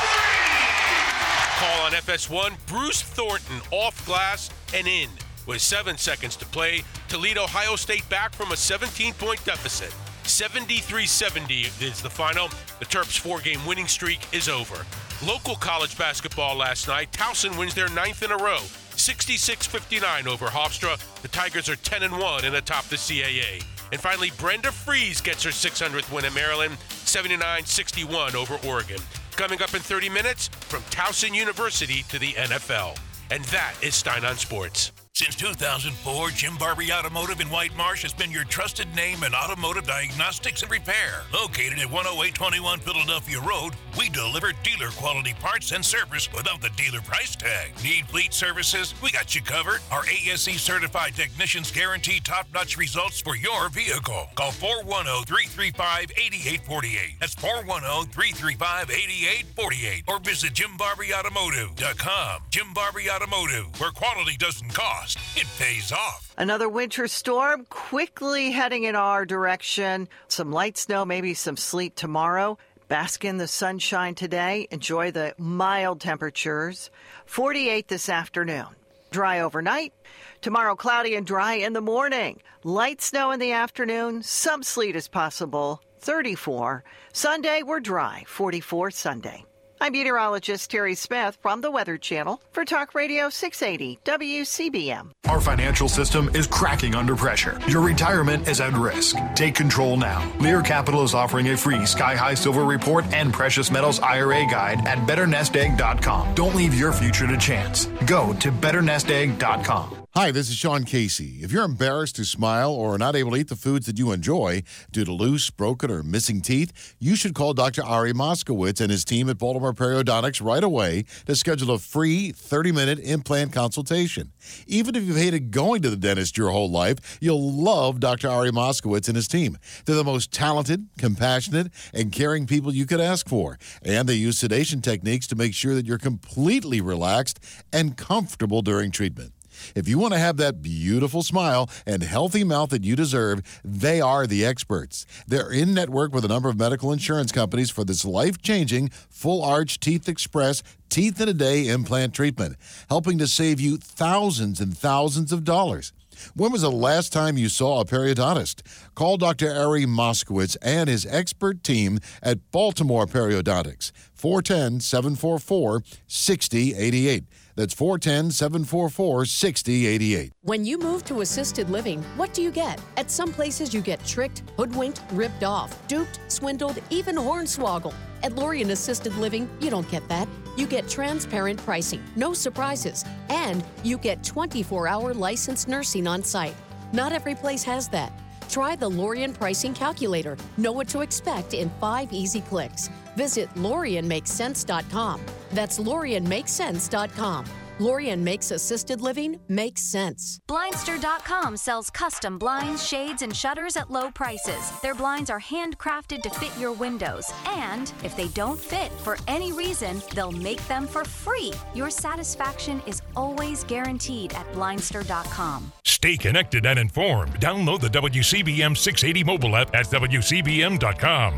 that? Call on F S one, Bruce Thornton off glass and in. With seven seconds to play to lead Ohio State back from a seventeen-point deficit. seventy-three seventy is the final. The Terps' four-game winning streak is over. Local college basketball last night, Towson wins their ninth in a row, sixty-six fifty-nine over Hofstra. The Tigers are ten and one and atop the C A A. And finally, Brenda Fries gets her six hundredth win at Maryland, seventy-nine sixty-one over Oregon. Coming up in thirty minutes, from Towson University to the N F L. And that is Stein on Sports. Since two thousand four, Jim Barbie Automotive in White Marsh has been your trusted name in automotive diagnostics and repair. Located at one oh eight twenty-one Philadelphia Road, we deliver dealer-quality parts and service without the dealer price tag. Need fleet services? We got you covered. Our A S E-certified technicians guarantee top-notch results for your vehicle. Call four one zero, three three five, eight eight four eight. That's four one zero, three three five, eight eight four eight. Or visit jim barbie automotive dot com. Jim Barbie Automotive, where quality doesn't cost. It pays off. Another winter storm quickly heading in our direction. Some light snow, maybe some sleet tomorrow. Bask in the sunshine today. Enjoy the mild temperatures. forty-eight this afternoon. Dry overnight. Tomorrow, cloudy and dry in the morning. Light snow in the afternoon. Some sleet is possible. thirty-four. Sunday, we're dry. forty-four Sunday. I'm meteorologist Terry Smith from the Weather Channel for Talk Radio six eighty W C B M. Our financial system is cracking under pressure. Your retirement is at risk. Take control now. Lear Capital is offering a free Sky High Silver Report and Precious Metals I R A guide at better nest egg dot com. Don't leave your future to chance. Go to better nest egg dot com. Hi, this is Sean Casey. If you're embarrassed to smile or are not able to eat the foods that you enjoy due to loose, broken, or missing teeth, you should call Doctor Ari Moskowitz and his team at Baltimore Periodontics right away to schedule a free thirty-minute implant consultation. Even if you've hated going to the dentist your whole life, you'll love Doctor Ari Moskowitz and his team. They're the most talented, compassionate, and caring people you could ask for. And they use sedation techniques to make sure that you're completely relaxed and comfortable during treatment. If you want to have that beautiful smile and healthy mouth that you deserve, they are the experts. They're in network with a number of medical insurance companies for this life-changing, full-arch Teeth Express Teeth in a Day implant treatment, helping to save you thousands and thousands of dollars. When was the last time you saw a periodontist? Call Doctor Ari Moskowitz and his expert team at Baltimore Periodontics, four one zero, seven four four, six zero eight eight. That's four one zero, seven four four, six zero eight eight. When you move to assisted living, what do you get? At some places, you get tricked, hoodwinked, ripped off, duped, swindled, even hornswoggled. At Lorien Assisted Living, you don't get that. You get transparent pricing, no surprises, and you get twenty-four hour licensed nursing on site. Not every place has that. Try the Lorien Pricing Calculator. Know what to expect in five easy clicks. Visit Lorien Makes Sense dot com. That's Lorien Makes Sense dot com. Lorien makes assisted living make sense. Blindster dot com sells custom blinds, shades, and shutters at low prices. Their blinds are handcrafted to fit your windows. And if they don't fit for any reason, they'll make them for free. Your satisfaction is always guaranteed at Blindster dot com. Stay connected and informed. Download the W C B M six eighty mobile app at W C B M dot com.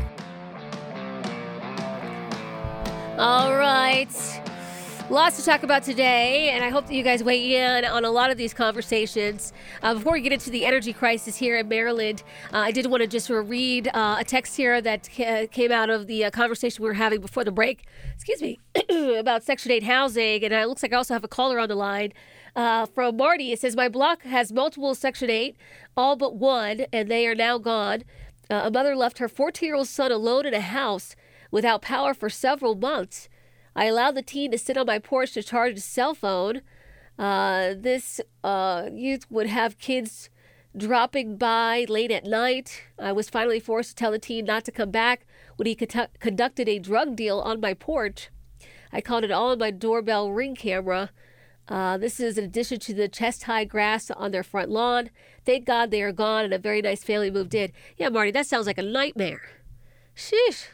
All right. Lots to talk about today, and I hope that you guys weigh in on a lot of these conversations. Uh, before we get into the energy crisis here in Maryland, uh, I did want to just read uh, a text here that ca- came out of the uh, conversation we were having before the break, excuse me, about Section eight housing, and it looks like I also have a caller on the line uh, from Marty. It says, my block has multiple Section eight, all but one, and they are now gone. Uh, a mother left her fourteen-year-old son alone in a house without power for several months. I allowed the teen to sit on my porch to charge his cell phone. Uh, this uh, youth would have kids dropping by late at night. I was finally forced to tell the teen not to come back when he co- conducted a drug deal on my porch. I caught it all on my doorbell ring camera. Uh, this is in addition to the chest-high grass on their front lawn. Thank God they are gone and a very nice family moved in. Yeah, Marty, that sounds like a nightmare. Sheesh.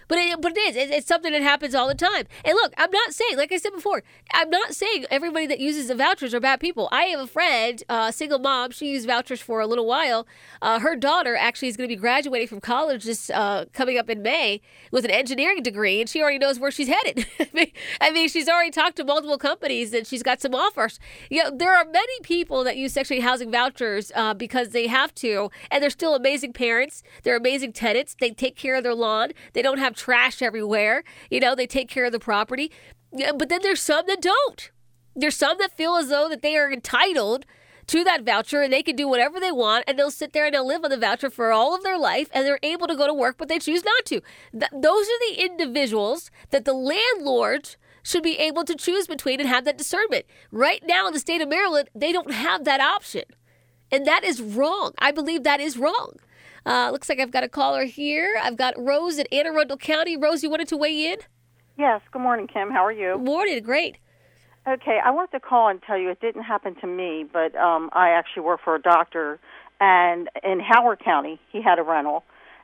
But it, but it is. It, it's something that happens all the time. And look, I'm not saying, like I said before, I'm not saying everybody that uses the vouchers are bad people. I have a friend, a uh, single mom. She used vouchers for a little while. Uh, her daughter actually is going to be graduating from college this uh, coming up in May with an engineering degree, and she already knows where she's headed. I, mean, I mean, she's already talked to multiple companies, and she's got some offers. You know, there are many people that use Section eight housing vouchers uh, because they have to, and they're still amazing parents. They're amazing tenants. They take care of their lawn. They don't have trash everywhere. You know, they take care of the property. Yeah, but then there's some that don't. There's some that feel as though that they are entitled to that voucher and they can do whatever they want, and they'll sit there and they'll live on the voucher for all of their life, and they're able to go to work, but they choose not to. Th- those are the individuals that the landlords should be able to choose between and have that discernment. Right now in the state of Maryland, they don't have that option. And that is wrong. I believe that is wrong. Uh, looks like I've got a caller here. I've got Rose in Anne Arundel County. Rose, you wanted to weigh in? Yes. Good morning, Kim. How are you? Morning. Great. Okay. I wanted to call and tell you it didn't happen to me, but um, I actually work for a doctor, and in Howard County, he had a rental,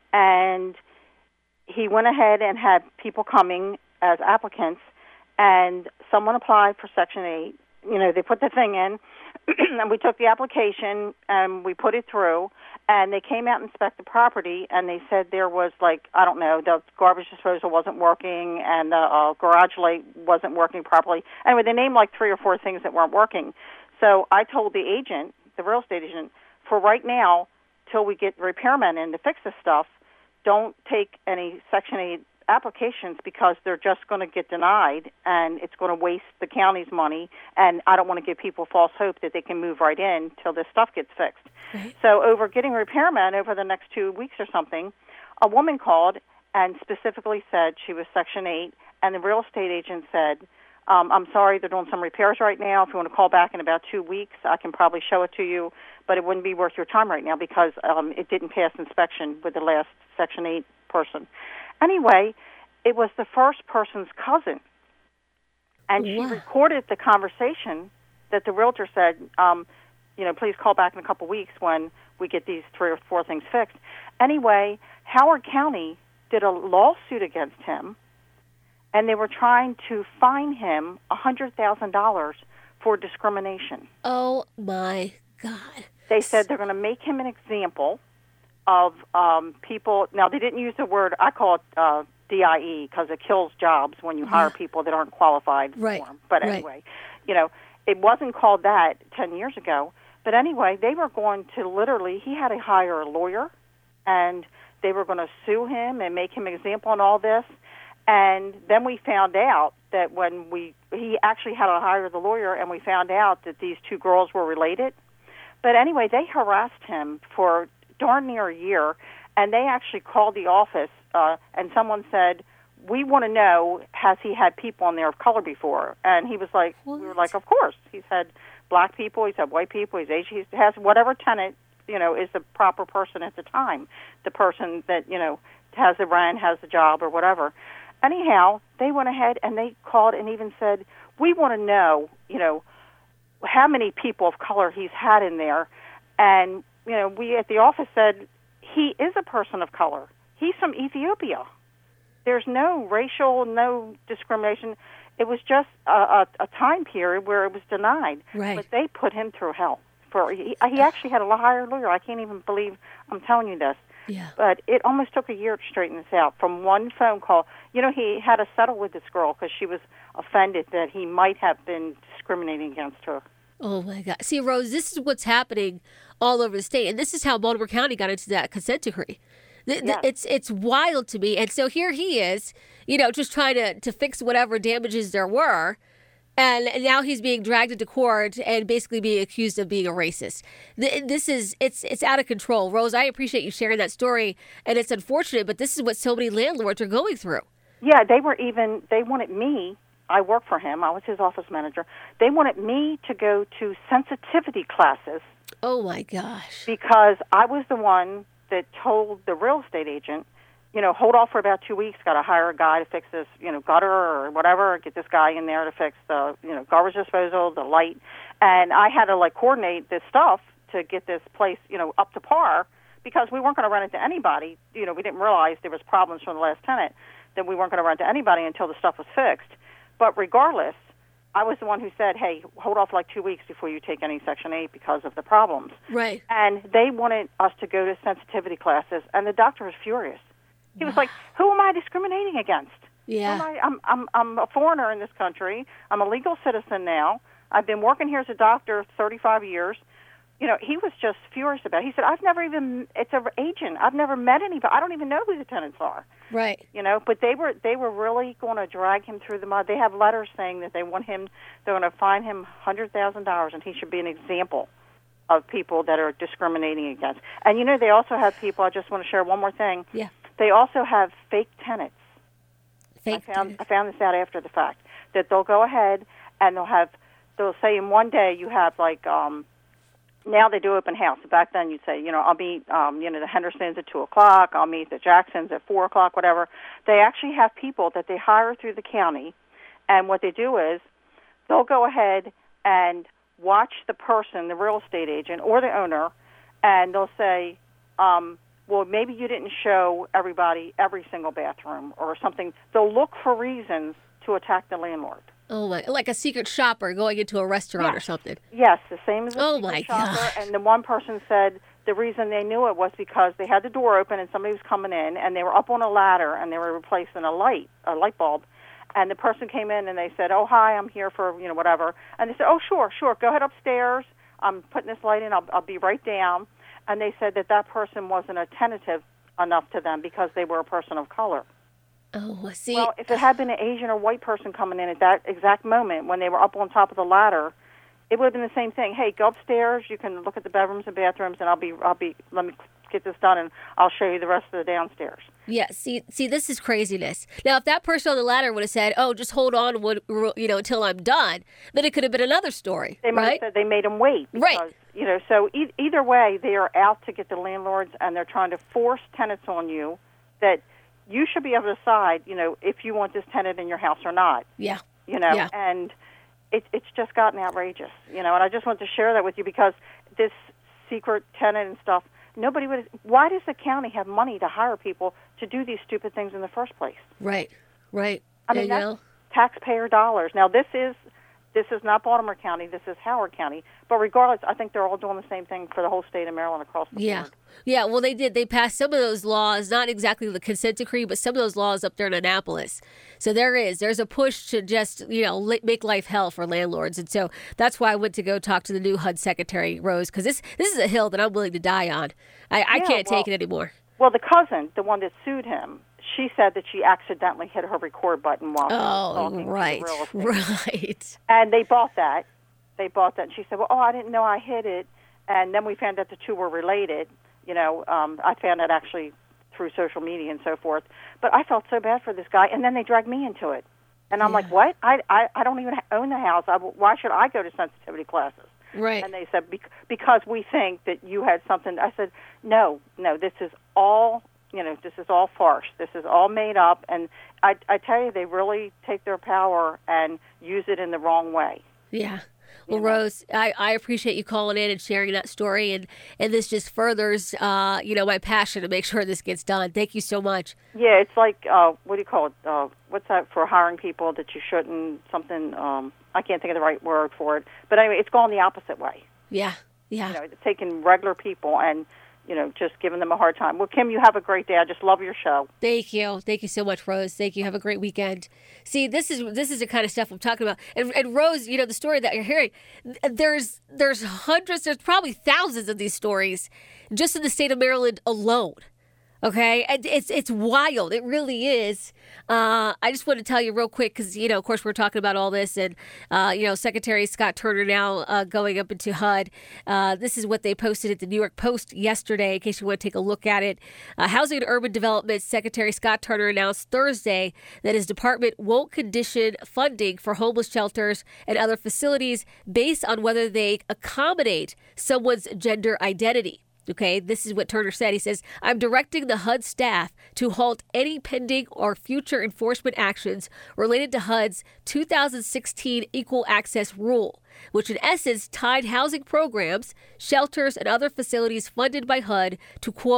and he went ahead and had people coming as applicants, and someone applied for Section eight. You know, they put the thing in, and we took the application, and we put it through, and they came out and inspected the property, and they said there was, like, I don't know, the garbage disposal wasn't working, and the uh, garage light wasn't working properly. Anyway, they named, like, three or four things that weren't working. So I told the agent, the real estate agent, for right now, till we get repairmen in to fix this stuff, don't take any Section eight applications because they're just going to get denied, and it's going to waste the county's money, and I don't want to give people false hope that they can move right in till this stuff gets fixed. Right. So over getting repairmen over the next two weeks or something, a woman called and specifically said she was Section eight, and the real estate agent said, um, I'm sorry, they're doing some repairs right now. If you want to call back in about two weeks, I can probably show it to you, but it wouldn't be worth your time right now because um, it didn't pass inspection with the last Section eight person. Anyway, it was the first person's cousin, and she wow. recorded the conversation that the realtor said, um, you know, please call back in a couple weeks when we get these three or four things fixed. Anyway, Howard County did a lawsuit against him, and they were trying to fine him one hundred thousand dollars for discrimination. Oh, my God. They said they're going to make him an example of um, people. Now, they didn't use the word, I call it uh, D I E, because it kills jobs when you hire yeah. people that aren't qualified right. for them. But right. anyway, you know, it wasn't called that ten years ago. But anyway, they were going to literally, he had to hire a lawyer, and they were going to sue him and make him an example in all this. And then we found out that when we, he actually had to hire the lawyer, and we found out that these two girls were related. But anyway, they harassed him for darn near a year, and they actually called the office, uh, and someone said, we want to know, has he had people on there of color before? And he was like, what? We were like, of course. He's had black people, he's had white people, he's Asian, he has whatever tenant, you know, is the proper person at the time, the person that, you know, has the rent, has the job, or whatever. Anyhow, they went ahead and they called and even said, we want to know, you know, how many people of color he's had in there. And you know, we at the office said, he is a person of color. He's from Ethiopia. There's no racial, no discrimination. It was just a, a, a time period where it was denied. Right. But they put him through hell. For He, he actually had a higher lawyer. I can't even believe I'm telling you this. Yeah. But it almost took a year to straighten this out from one phone call. You know, he had to settle with this girl because she was offended that he might have been discriminating against her. Oh, my God. See, Rose, this is what's happening all over the state. And this is how Baltimore County got into that consent decree. Th- yes. It's it's wild to me. And so here he is, you know, just trying to, to fix whatever damages there were. And now he's being dragged into court and basically being accused of being a racist. This is, it's it's out of control. Rose, I appreciate you sharing that story. And it's unfortunate, but this is what so many landlords are going through. Yeah, they were even, they wanted me, I work for him, I was his office manager. They wanted me to go to sensitivity classes. Oh, my gosh. Because I was the one that told the real estate agent, you know, hold off for about two weeks, got to hire a guy to fix this, you know, gutter or whatever, get this guy in there to fix the, you know, garbage disposal, the light. And I had to, like, coordinate this stuff to get this place, you know, up to par because we weren't going to rent it to anybody. You know, we didn't realize there was problems from the last tenant. that we weren't going to rent to anybody until the stuff was fixed. But regardless, I was the one who said, hey, hold off like two weeks before you take any Section eight because of the problems. Right. And they wanted us to go to sensitivity classes, and the doctor was furious. He was like, who am I discriminating against? Yeah. Who am I? I'm, I'm, I'm a foreigner in this country. I'm a legal citizen now. I've been working here as a doctor thirty-five years. You know, he was just furious about it. He said, I've never even, it's an agent. I've never met anybody. I don't even know who the tenants are. Right. You know, but they were they were really going to drag him through the mud. They have letters saying that they want him, they're going to fine him one hundred thousand dollars, and he should be an example of people that are discriminating against. And, you know, they also have people, I just want to share one more thing. Yeah. They also have fake tenants. Fake I found, tenants. I found this out after the fact, that they'll go ahead and they'll have, they'll say in one day you have like, um, now they do open house. Back then you'd say, you know, I'll meet, um, you know, the Hendersons at two o'clock. I'll meet the Jacksons at four o'clock, whatever. They actually have people that they hire through the county, and what they do is they'll go ahead and watch the person, the real estate agent or the owner, and they'll say, um, well, maybe you didn't show everybody every single bathroom or something. They'll look for reasons to attack the landlord. Oh my! Like a secret shopper going into a restaurant Yes. or something. Yes, the same as a Oh, secret my shopper. gosh. And the one person said the reason they knew it was because they had the door open and somebody was coming in, and they were up on a ladder and they were replacing a light, a light bulb. And the person came in and they said, "Oh, hi, I'm here for you know whatever." And they said, "Oh, sure, sure, go ahead upstairs. I'm putting this light in. I'll, I'll be right down." And they said that that person wasn't attentive enough to them because they were a person of color. Oh, see. Well, if it had been an Asian or white person coming in at that exact moment when they were up on top of the ladder, it would have been the same thing. Hey, go upstairs. You can look at the bedrooms and bathrooms, and I'll be, I'll be. Let me get this done, and I'll show you the rest of the downstairs. Yeah, see, see, this is craziness. Now, if that person on the ladder would have said, "Oh, just hold on, would- you know, until I'm done," then it could have been another story, They might right? have said they made them wait. Because, Right. You know, so e- either way, they are out to get the landlords, and they're trying to force tenants on you that you should be able to decide, you know, if you want this tenant in your house or not. Yeah. You know, Yeah. and it, it's just gotten outrageous, you know, and I just want to share that with you because this secret tenant and stuff, nobody would, why does the county have money to hire people to do these stupid things in the first place? Right, right. I mean, You that's know? taxpayer dollars. Now, this is this is not Baltimore County. This is Howard County. But regardless, I think they're all doing the same thing for the whole state of Maryland across the Yeah. board. Yeah, well, they did. They passed some of those laws, not exactly the consent decree, but some of those laws up there in Annapolis. So there is. There's a push to just, you know, li- make life hell for landlords. And so that's why I went to go talk to the new H U D secretary, Rose, because this, this is a hill that I'm willing to die on. I, I Yeah, can't well- take it anymore. Well, the cousin, the one that sued him, she said that she accidentally hit her record button while she was Oh, talking right, to the real estate. right. And they bought that. They bought that. And she said, well, oh, I didn't know I hit it. And then we found out the two were related. You know, um, I found that actually through social media and so forth. But I felt so bad for this guy. And then they dragged me into it. And I'm like, what? I, I, I don't even own the house. I, why should I go to sensitivity classes? Right. And they said, Bec- because we think that you had something. I said, no, no, this is all, you know, this is all farce. This is all made up. And I, I tell you, they really take their power and use it in the wrong way. Yeah. Well, Rose, I, I appreciate you calling in and sharing that story, and, and this just furthers, uh, you know, my passion to make sure this gets done. Thank you so much. Yeah, it's like, uh, what do you call it? Uh, what's that for hiring people that you shouldn't, something, um, I can't think of the right word for it. But anyway, it's going the opposite way. Yeah, yeah. You know, it's taking regular people and, you know, just giving them a hard time. Well, Kim, you have a great day. I just love your show. Thank you. Thank you so much, Rose. Thank you. Have a great weekend. See, this is this is the kind of stuff I'm talking about. And, and Rose, you know, the story that you're hearing, there's there's hundreds, there's probably thousands of these stories just in the state of Maryland alone. Okay, And it's it's wild. It really is. Uh, I just want to tell you real quick because you know, of course, we're talking about all this, and uh, you know, Secretary Scott Turner now uh, going up into H U D. Uh, this is what they posted at the New York Post yesterday. In case you want to take a look at it, uh, Housing and Urban Development Secretary Scott Turner announced Thursday that his department won't condition funding for homeless shelters and other facilities based on whether they accommodate someone's gender identity. Okay, this is what Turner said. He says, I'm directing the H U D staff to halt any pending or future enforcement actions related to H U D's two thousand sixteen Equal Access Rule, which in essence tied housing programs, shelters, and other facilities funded by H U D to, quote,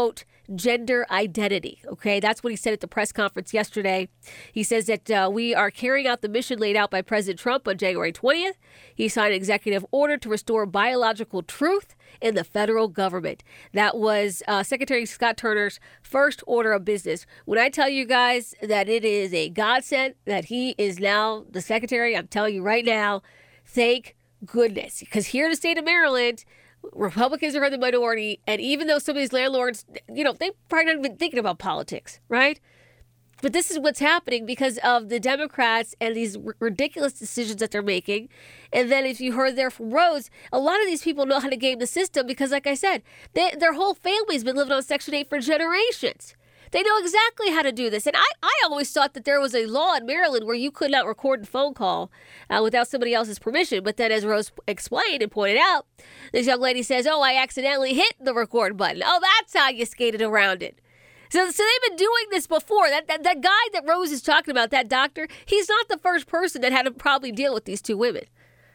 gender identity. Okay, that's what he said at the press conference yesterday. He says that uh, we are carrying out the mission laid out by President Trump on January twentieth. He signed an executive order to restore biological truth in the federal government. That was uh, Secretary Scott Turner's first order of business. When I tell you guys that it is a godsend that he is now the secretary, I'm telling you right now, thank goodness. Because here in the state of Maryland, Republicans are in the minority, and even though some of these landlords, you know, they probably not even thinking about politics, right? But this is what's happening because of the Democrats and these r- ridiculous decisions that they're making. And then if you heard there from Rose, a lot of these people know how to game the system because, like I said, they, their whole family's been living on Section eight for generations. They know exactly how to do this. And I, I always thought that there was a law in Maryland where you could not record a phone call uh, without somebody else's permission. But then as Rose explained and pointed out, this young lady says, oh, I accidentally hit the record button. Oh, that's how you skated around it. So, so they've been doing this before. That, that that guy that Rose is talking about, that doctor, he's not the first person that had to probably deal with these two women.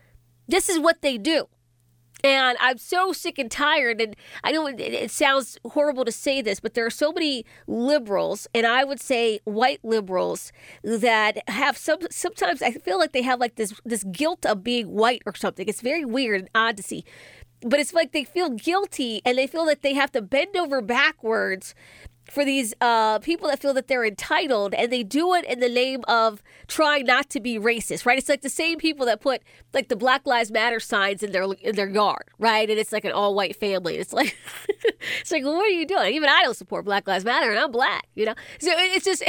This is what they do. And I'm so sick and tired, and I know it, it sounds horrible to say this, but there are so many liberals, and I would say white liberals, that have some, sometimes I feel like they have like this, this guilt of being white or something. It's very weird and odd to see. But it's like they feel guilty, and they feel that they have to bend over backwards for these uh, people that feel that they're entitled, and they do it in the name of trying not to be racist, right? It's like the same people that put like the Black Lives Matter signs in their in their yard, right? And it's like an all-white family. It's like, it's like, well, what are you doing? Even I don't support Black Lives Matter, and I'm black, you know? So it's just,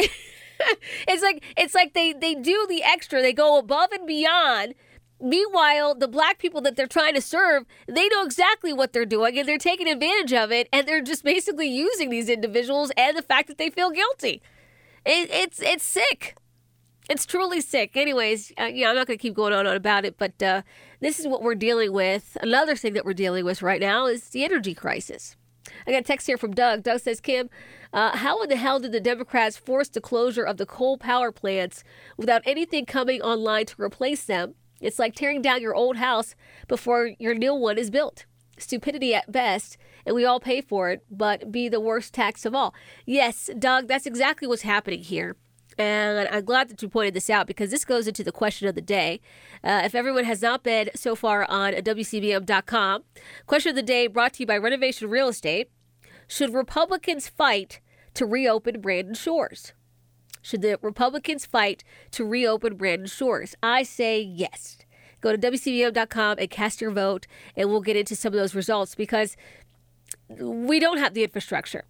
it's like it's like they, they do the extra. They go above and beyond. Meanwhile, the black people that they're trying to serve, they know exactly what they're doing, and they're taking advantage of it, and they're just basically using these individuals and the fact that they feel guilty. It, it's it's sick. It's truly sick. Anyways, uh, yeah, I'm not going to keep going on, on about it, but uh, this is what we're dealing with. Another thing that we're dealing with right now is the energy crisis. I got a text here from Doug. Doug says, Kim, uh, how in the hell did the Democrats force the closure of the coal power plants without anything coming online to replace them? It's like tearing down your old house before your new one is built. Stupidity at best, and we all pay for it, but be the worst tax of all. Yes, Doug, that's exactly what's happening here. And I'm glad that you pointed this out because this goes into the question of the day. Uh, if everyone has not been so far on W C B M dot com, question of the day brought to you by Renovation Real Estate. Should Republicans fight to reopen Brandon Shores? Should the Republicans fight to reopen Brandon Shores? I say yes. Go to W C B M dot com and cast your vote, and we'll get into some of those results because we don't have the infrastructure.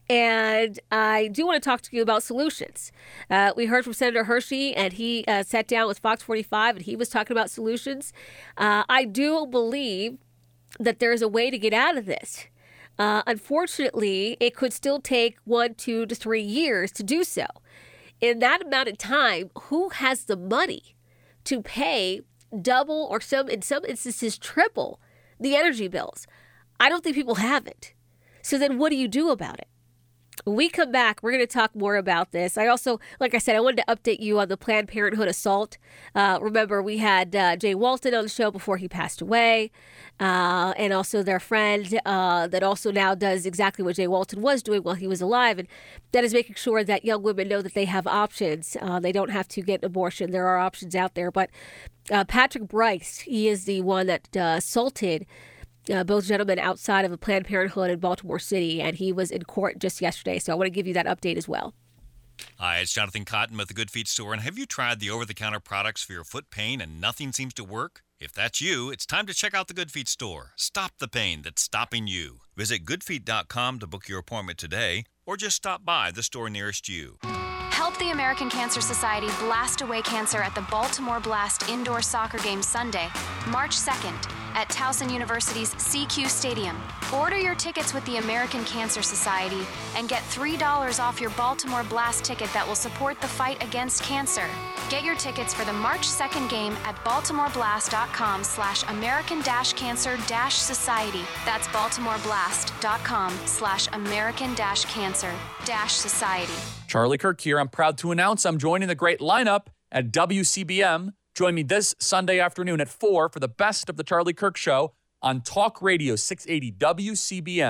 And I do want to talk to you about solutions. Uh, we heard from Senator Hershey, and he uh, sat down with Fox forty-five, and he was talking about solutions. Uh, I do believe that there is a way to get out of this. Uh, unfortunately, it could still take one, two to three years to do so. In that amount of time, who has the money to pay double or some in some instances triple the energy bills? I don't think people have it. So then what do you do about it? When we come back, we're going to talk more about this. I also, like I said, I wanted to update you on the Planned Parenthood assault. Uh, remember, we had uh, Jay Walton on the show before he passed away, uh, and also their friend uh, that also now does exactly what Jay Walton was doing while he was alive, and that is making sure that young women know that they have options. Uh, they don't have to get an abortion. There are options out there. But uh, Patrick Bryce, he is the one that uh, assaulted Uh, both gentlemen outside of a Planned Parenthood in Baltimore City, and he was in court just yesterday. So I want to give you that update as well. Hi, it's Jonathan Cotton with the Good Feet Store. And have you tried the over-the-counter products for your foot pain and nothing seems to work? If that's you, it's time to check out the Good Feet Store. Stop the pain that's stopping you. Visit good feet dot com to book your appointment today, or just stop by the store nearest you. Help the American Cancer Society blast away cancer at the Baltimore Blast Indoor Soccer Game Sunday, March second, at Towson University's C Q Stadium. Order your tickets with the American Cancer Society and get three dollars off your Baltimore Blast ticket that will support the fight against cancer. Get your tickets for the March second game at baltimore blast dot com slash American dash cancer dash society. That's baltimore blast dot com slash American dash cancer dash society. Charlie Kirk here. I'm proud to announce I'm joining the great lineup at W C B M. Join me this Sunday afternoon at four for the best of the Charlie Kirk Show on Talk Radio six eighty W C B M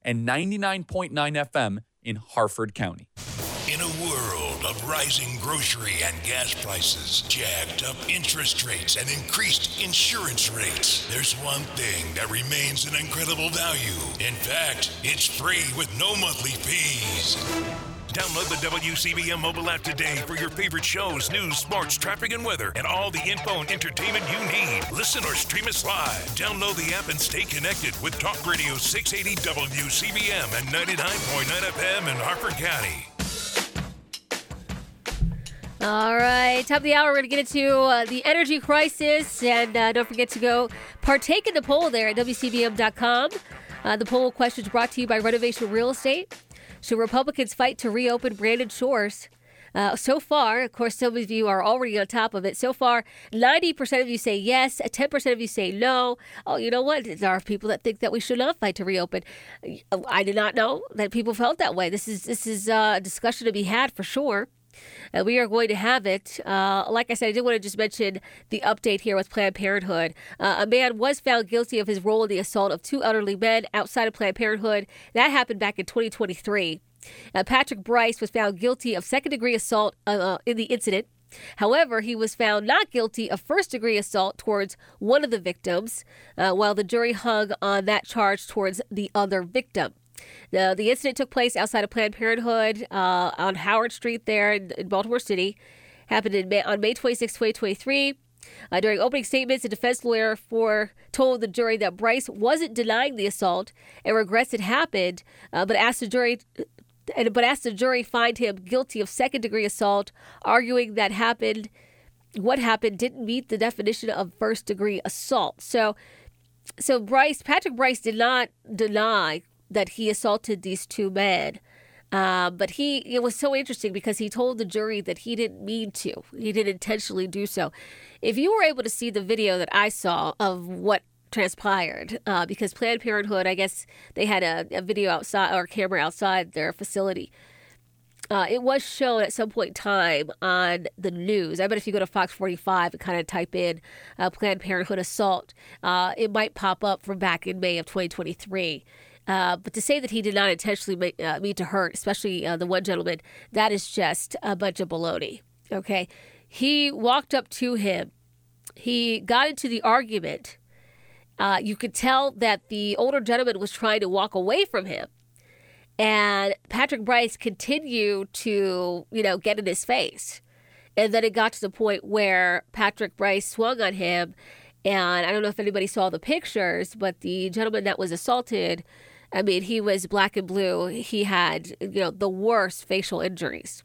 and ninety-nine point nine F M in Harford County. In a world of rising grocery and gas prices, jacked up interest rates, and increased insurance rates, there's one thing that remains an incredible value. In fact, it's free with no monthly fees. Download the W C B M mobile app today for your favorite shows, news, sports, traffic, and weather, and all the info and entertainment you need. Listen or stream us live. Download the app and stay connected with Talk Radio six eighty W C B M and ninety-nine point nine F M in Harford County. All right, top of the hour, we're going to get into uh, the energy crisis, and uh, don't forget to go partake in the poll there at W C B M dot com. Uh, the poll question is brought to you by Renovation Real Estate. Should Republicans fight to reopen Brandon Shores? Uh, so far, of course, some of you are already on top of it. So far, ninety percent of you say yes, ten percent of you say no. Oh, you know what? There are people that think that we should not fight to reopen. I did not know that people felt that way. This is this is uh, a discussion to be had for sure. Uh, we are going to have it. Uh, like I said, I did want to just mention the update here with Planned Parenthood. Uh, a man was found guilty of his role in the assault of two elderly men outside of Planned Parenthood. That happened back in twenty twenty-three. Uh, Patrick Bryce was found guilty of second-degree assault uh, in the incident. However, he was found not guilty of first-degree assault towards one of the victims, uh, while the jury hung on that charge towards the other victim. The, the incident took place outside of Planned Parenthood uh, on Howard Street there in, in Baltimore City. Happened in May, on May twenty-sixth, twenty twenty-three. Uh, during opening statements, a defense lawyer for told the jury that Bryce wasn't denying the assault and regrets it happened, uh, but asked the jury... And, but asked the jury find him guilty of second-degree assault, arguing that happened, what happened didn't meet the definition of first-degree assault. So, so Bryce, Patrick Bryce did not deny that he assaulted these two men, uh, but he it was so interesting because he told the jury that he didn't mean to, he didn't intentionally do so. If you were able to see the video that I saw of what transpired, uh, because Planned Parenthood, I guess they had a, a video outside or camera outside their facility. Uh, it was shown at some point in time on the news. I bet if you go to Fox forty-five and kind of type in uh, Planned Parenthood assault, uh, it might pop up from back in May of twenty twenty-three. Uh, but to say that he did not intentionally make, uh, mean to hurt, especially uh, the one gentleman, that is just a bunch of baloney. Okay, he walked up to him. He got into the argument. Uh, you could tell that the older gentleman was trying to walk away from him. And Patrick Bryce continued to, you know, get in his face. And then it got to the point where Patrick Bryce swung on him. And I don't know if anybody saw the pictures, but the gentleman that was assaulted, I mean, he was black and blue. He had, you know, the worst facial injuries.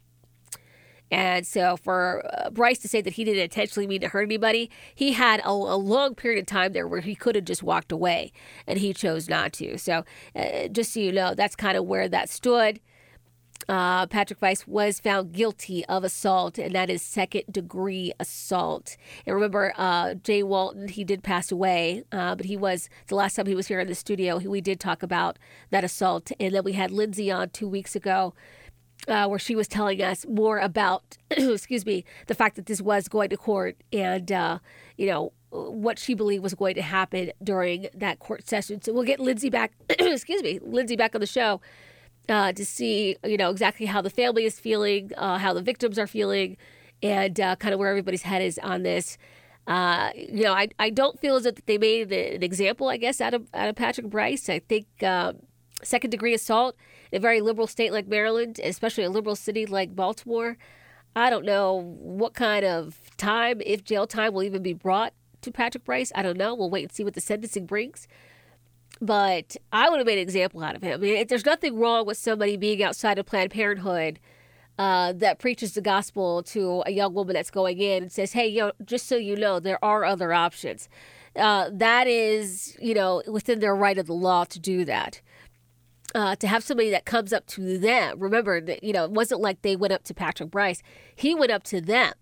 And so for uh, Bryce to say that he didn't intentionally mean to hurt anybody, he had a, a long period of time there where he could have just walked away, and he chose not to. So uh, just so you know, that's kind of where that stood. Uh, Patrick Bryce was found guilty of assault, and that is second-degree assault. And remember, uh, Jay Walton, he did pass away, uh, but he was, the last time he was here in the studio, we did talk about that assault. And then we had Lindsay on two weeks ago, Uh, where she was telling us more about, excuse me, the fact that this was going to court and, uh, you know, what she believed was going to happen during that court session. So we'll get Lindsay back, excuse me, Lindsay back on the show uh, to see, you know, exactly how the family is feeling, uh, how the victims are feeling, and uh, kind of where everybody's head is on this. Uh, you know, I, I don't feel as if they made an example, I guess, out of, out of Patrick Bryce. I think uh, second-degree assault in a very liberal state like Maryland, especially a liberal city like Baltimore, I don't know what kind of time, if jail time will even be brought to Patrick Bryce. I don't know. We'll wait and see what the sentencing brings. But I would have made an example out of him. I mean, there's nothing wrong with somebody being outside of Planned Parenthood uh, that preaches the gospel to a young woman that's going in and says, hey, you know, just so you know, there are other options. Uh, that is, you know, within their right of the law to do that. Uh, to have somebody that comes up to them. Remember, that, you know, it wasn't like they went up to Patrick Bryce. He went up to them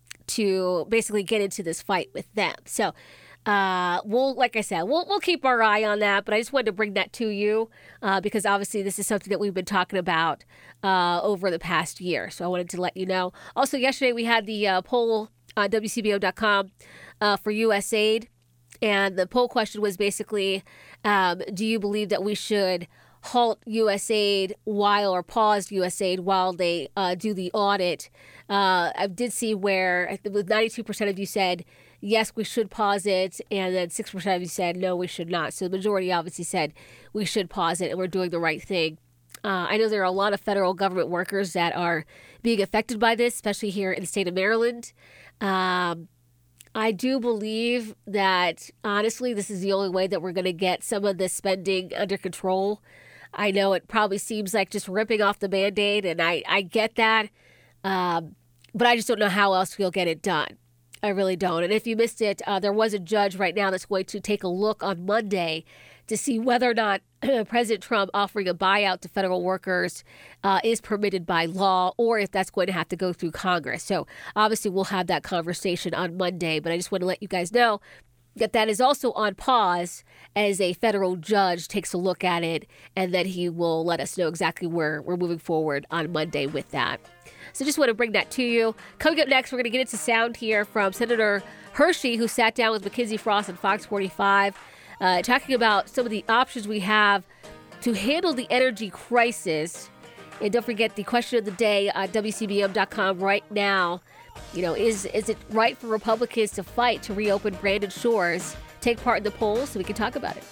to basically get into this fight with them. So, uh, we'll, like I said, we'll we'll keep our eye on that. But I just wanted to bring that to you uh, because obviously this is something that we've been talking about uh, over the past year. So I wanted to let you know. Also, yesterday we had the uh, poll on W C B O dot com uh, for U S A I D. And the poll question was basically, um, do you believe that we should halt U S aid while, or pause U S aid while they uh, do the audit. Uh, I did see where with ninety-two percent of you said, yes, we should pause it, and then six percent of you said, no, we should not. So the majority obviously said we should pause it and we're doing the right thing. Uh, I know there are a lot of federal government workers that are being affected by this, especially here in the state of Maryland. Um, I do believe that, honestly, this is the only way that we're going to get some of this spending under control. I know it probably seems like just ripping off the Band-Aid, and I, I get that, um, but I just don't know how else we'll get it done. I really don't. And if you missed it, uh, there was a judge right now that's going to take a look on Monday to see whether or not President Trump offering a buyout to federal workers uh, is permitted by law, or if that's going to have to go through Congress. So obviously we'll have that conversation on Monday, but I just want to let you guys know that that is also on pause as a federal judge takes a look at it, and that he will let us know exactly where we're moving forward on Monday with that. So just want to bring that to you. Coming up next, we're going to get into sound here from Senator Hershey, who sat down with Mackenzie Frost on Fox forty-five, uh, talking about some of the options we have to handle the energy crisis. And don't forget the question of the day at W C B M dot com right now. You know, is is it right for Republicans to fight to reopen Brandon Shores? Take part in the poll so we can talk about it.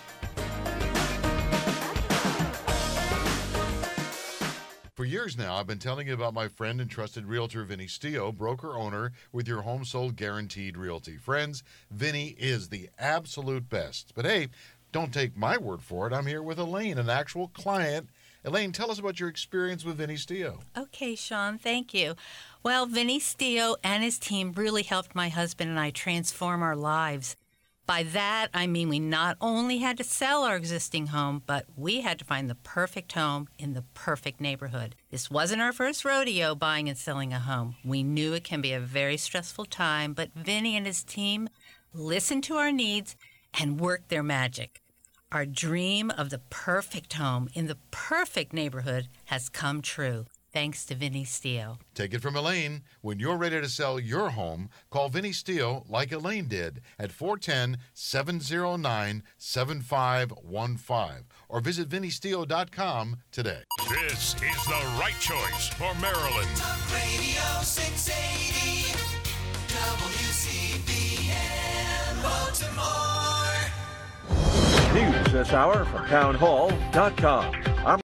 For years now, I've been telling you about my friend and trusted realtor, Vinny Stio, broker-owner with your home sold guaranteed realty. Friends, Vinny is the absolute best. But hey, don't take my word for it. I'm here with Elaine, an actual client. Elaine, tell us about your experience with Vinny Stio. Okay, Sean, thank you. Well, Vinny Stio and his team really helped my husband and I transform our lives. By that, I mean we not only had to sell our existing home, but we had to find the perfect home in the perfect neighborhood. This wasn't our first rodeo buying and selling a home. We knew it can be a very stressful time, but Vinny and his team listened to our needs and worked their magic. Our dream of the perfect home in the perfect neighborhood has come true, thanks to Vinny Stio. Take it from Elaine. When you're ready to sell your home, call Vinny Stio like Elaine did at four one zero, seven zero nine, seven five one five or visit vinny stio dot com today. This is the right choice for Maryland. Talk Radio six eighty W C B M Baltimore. News this hour from town hall dot com.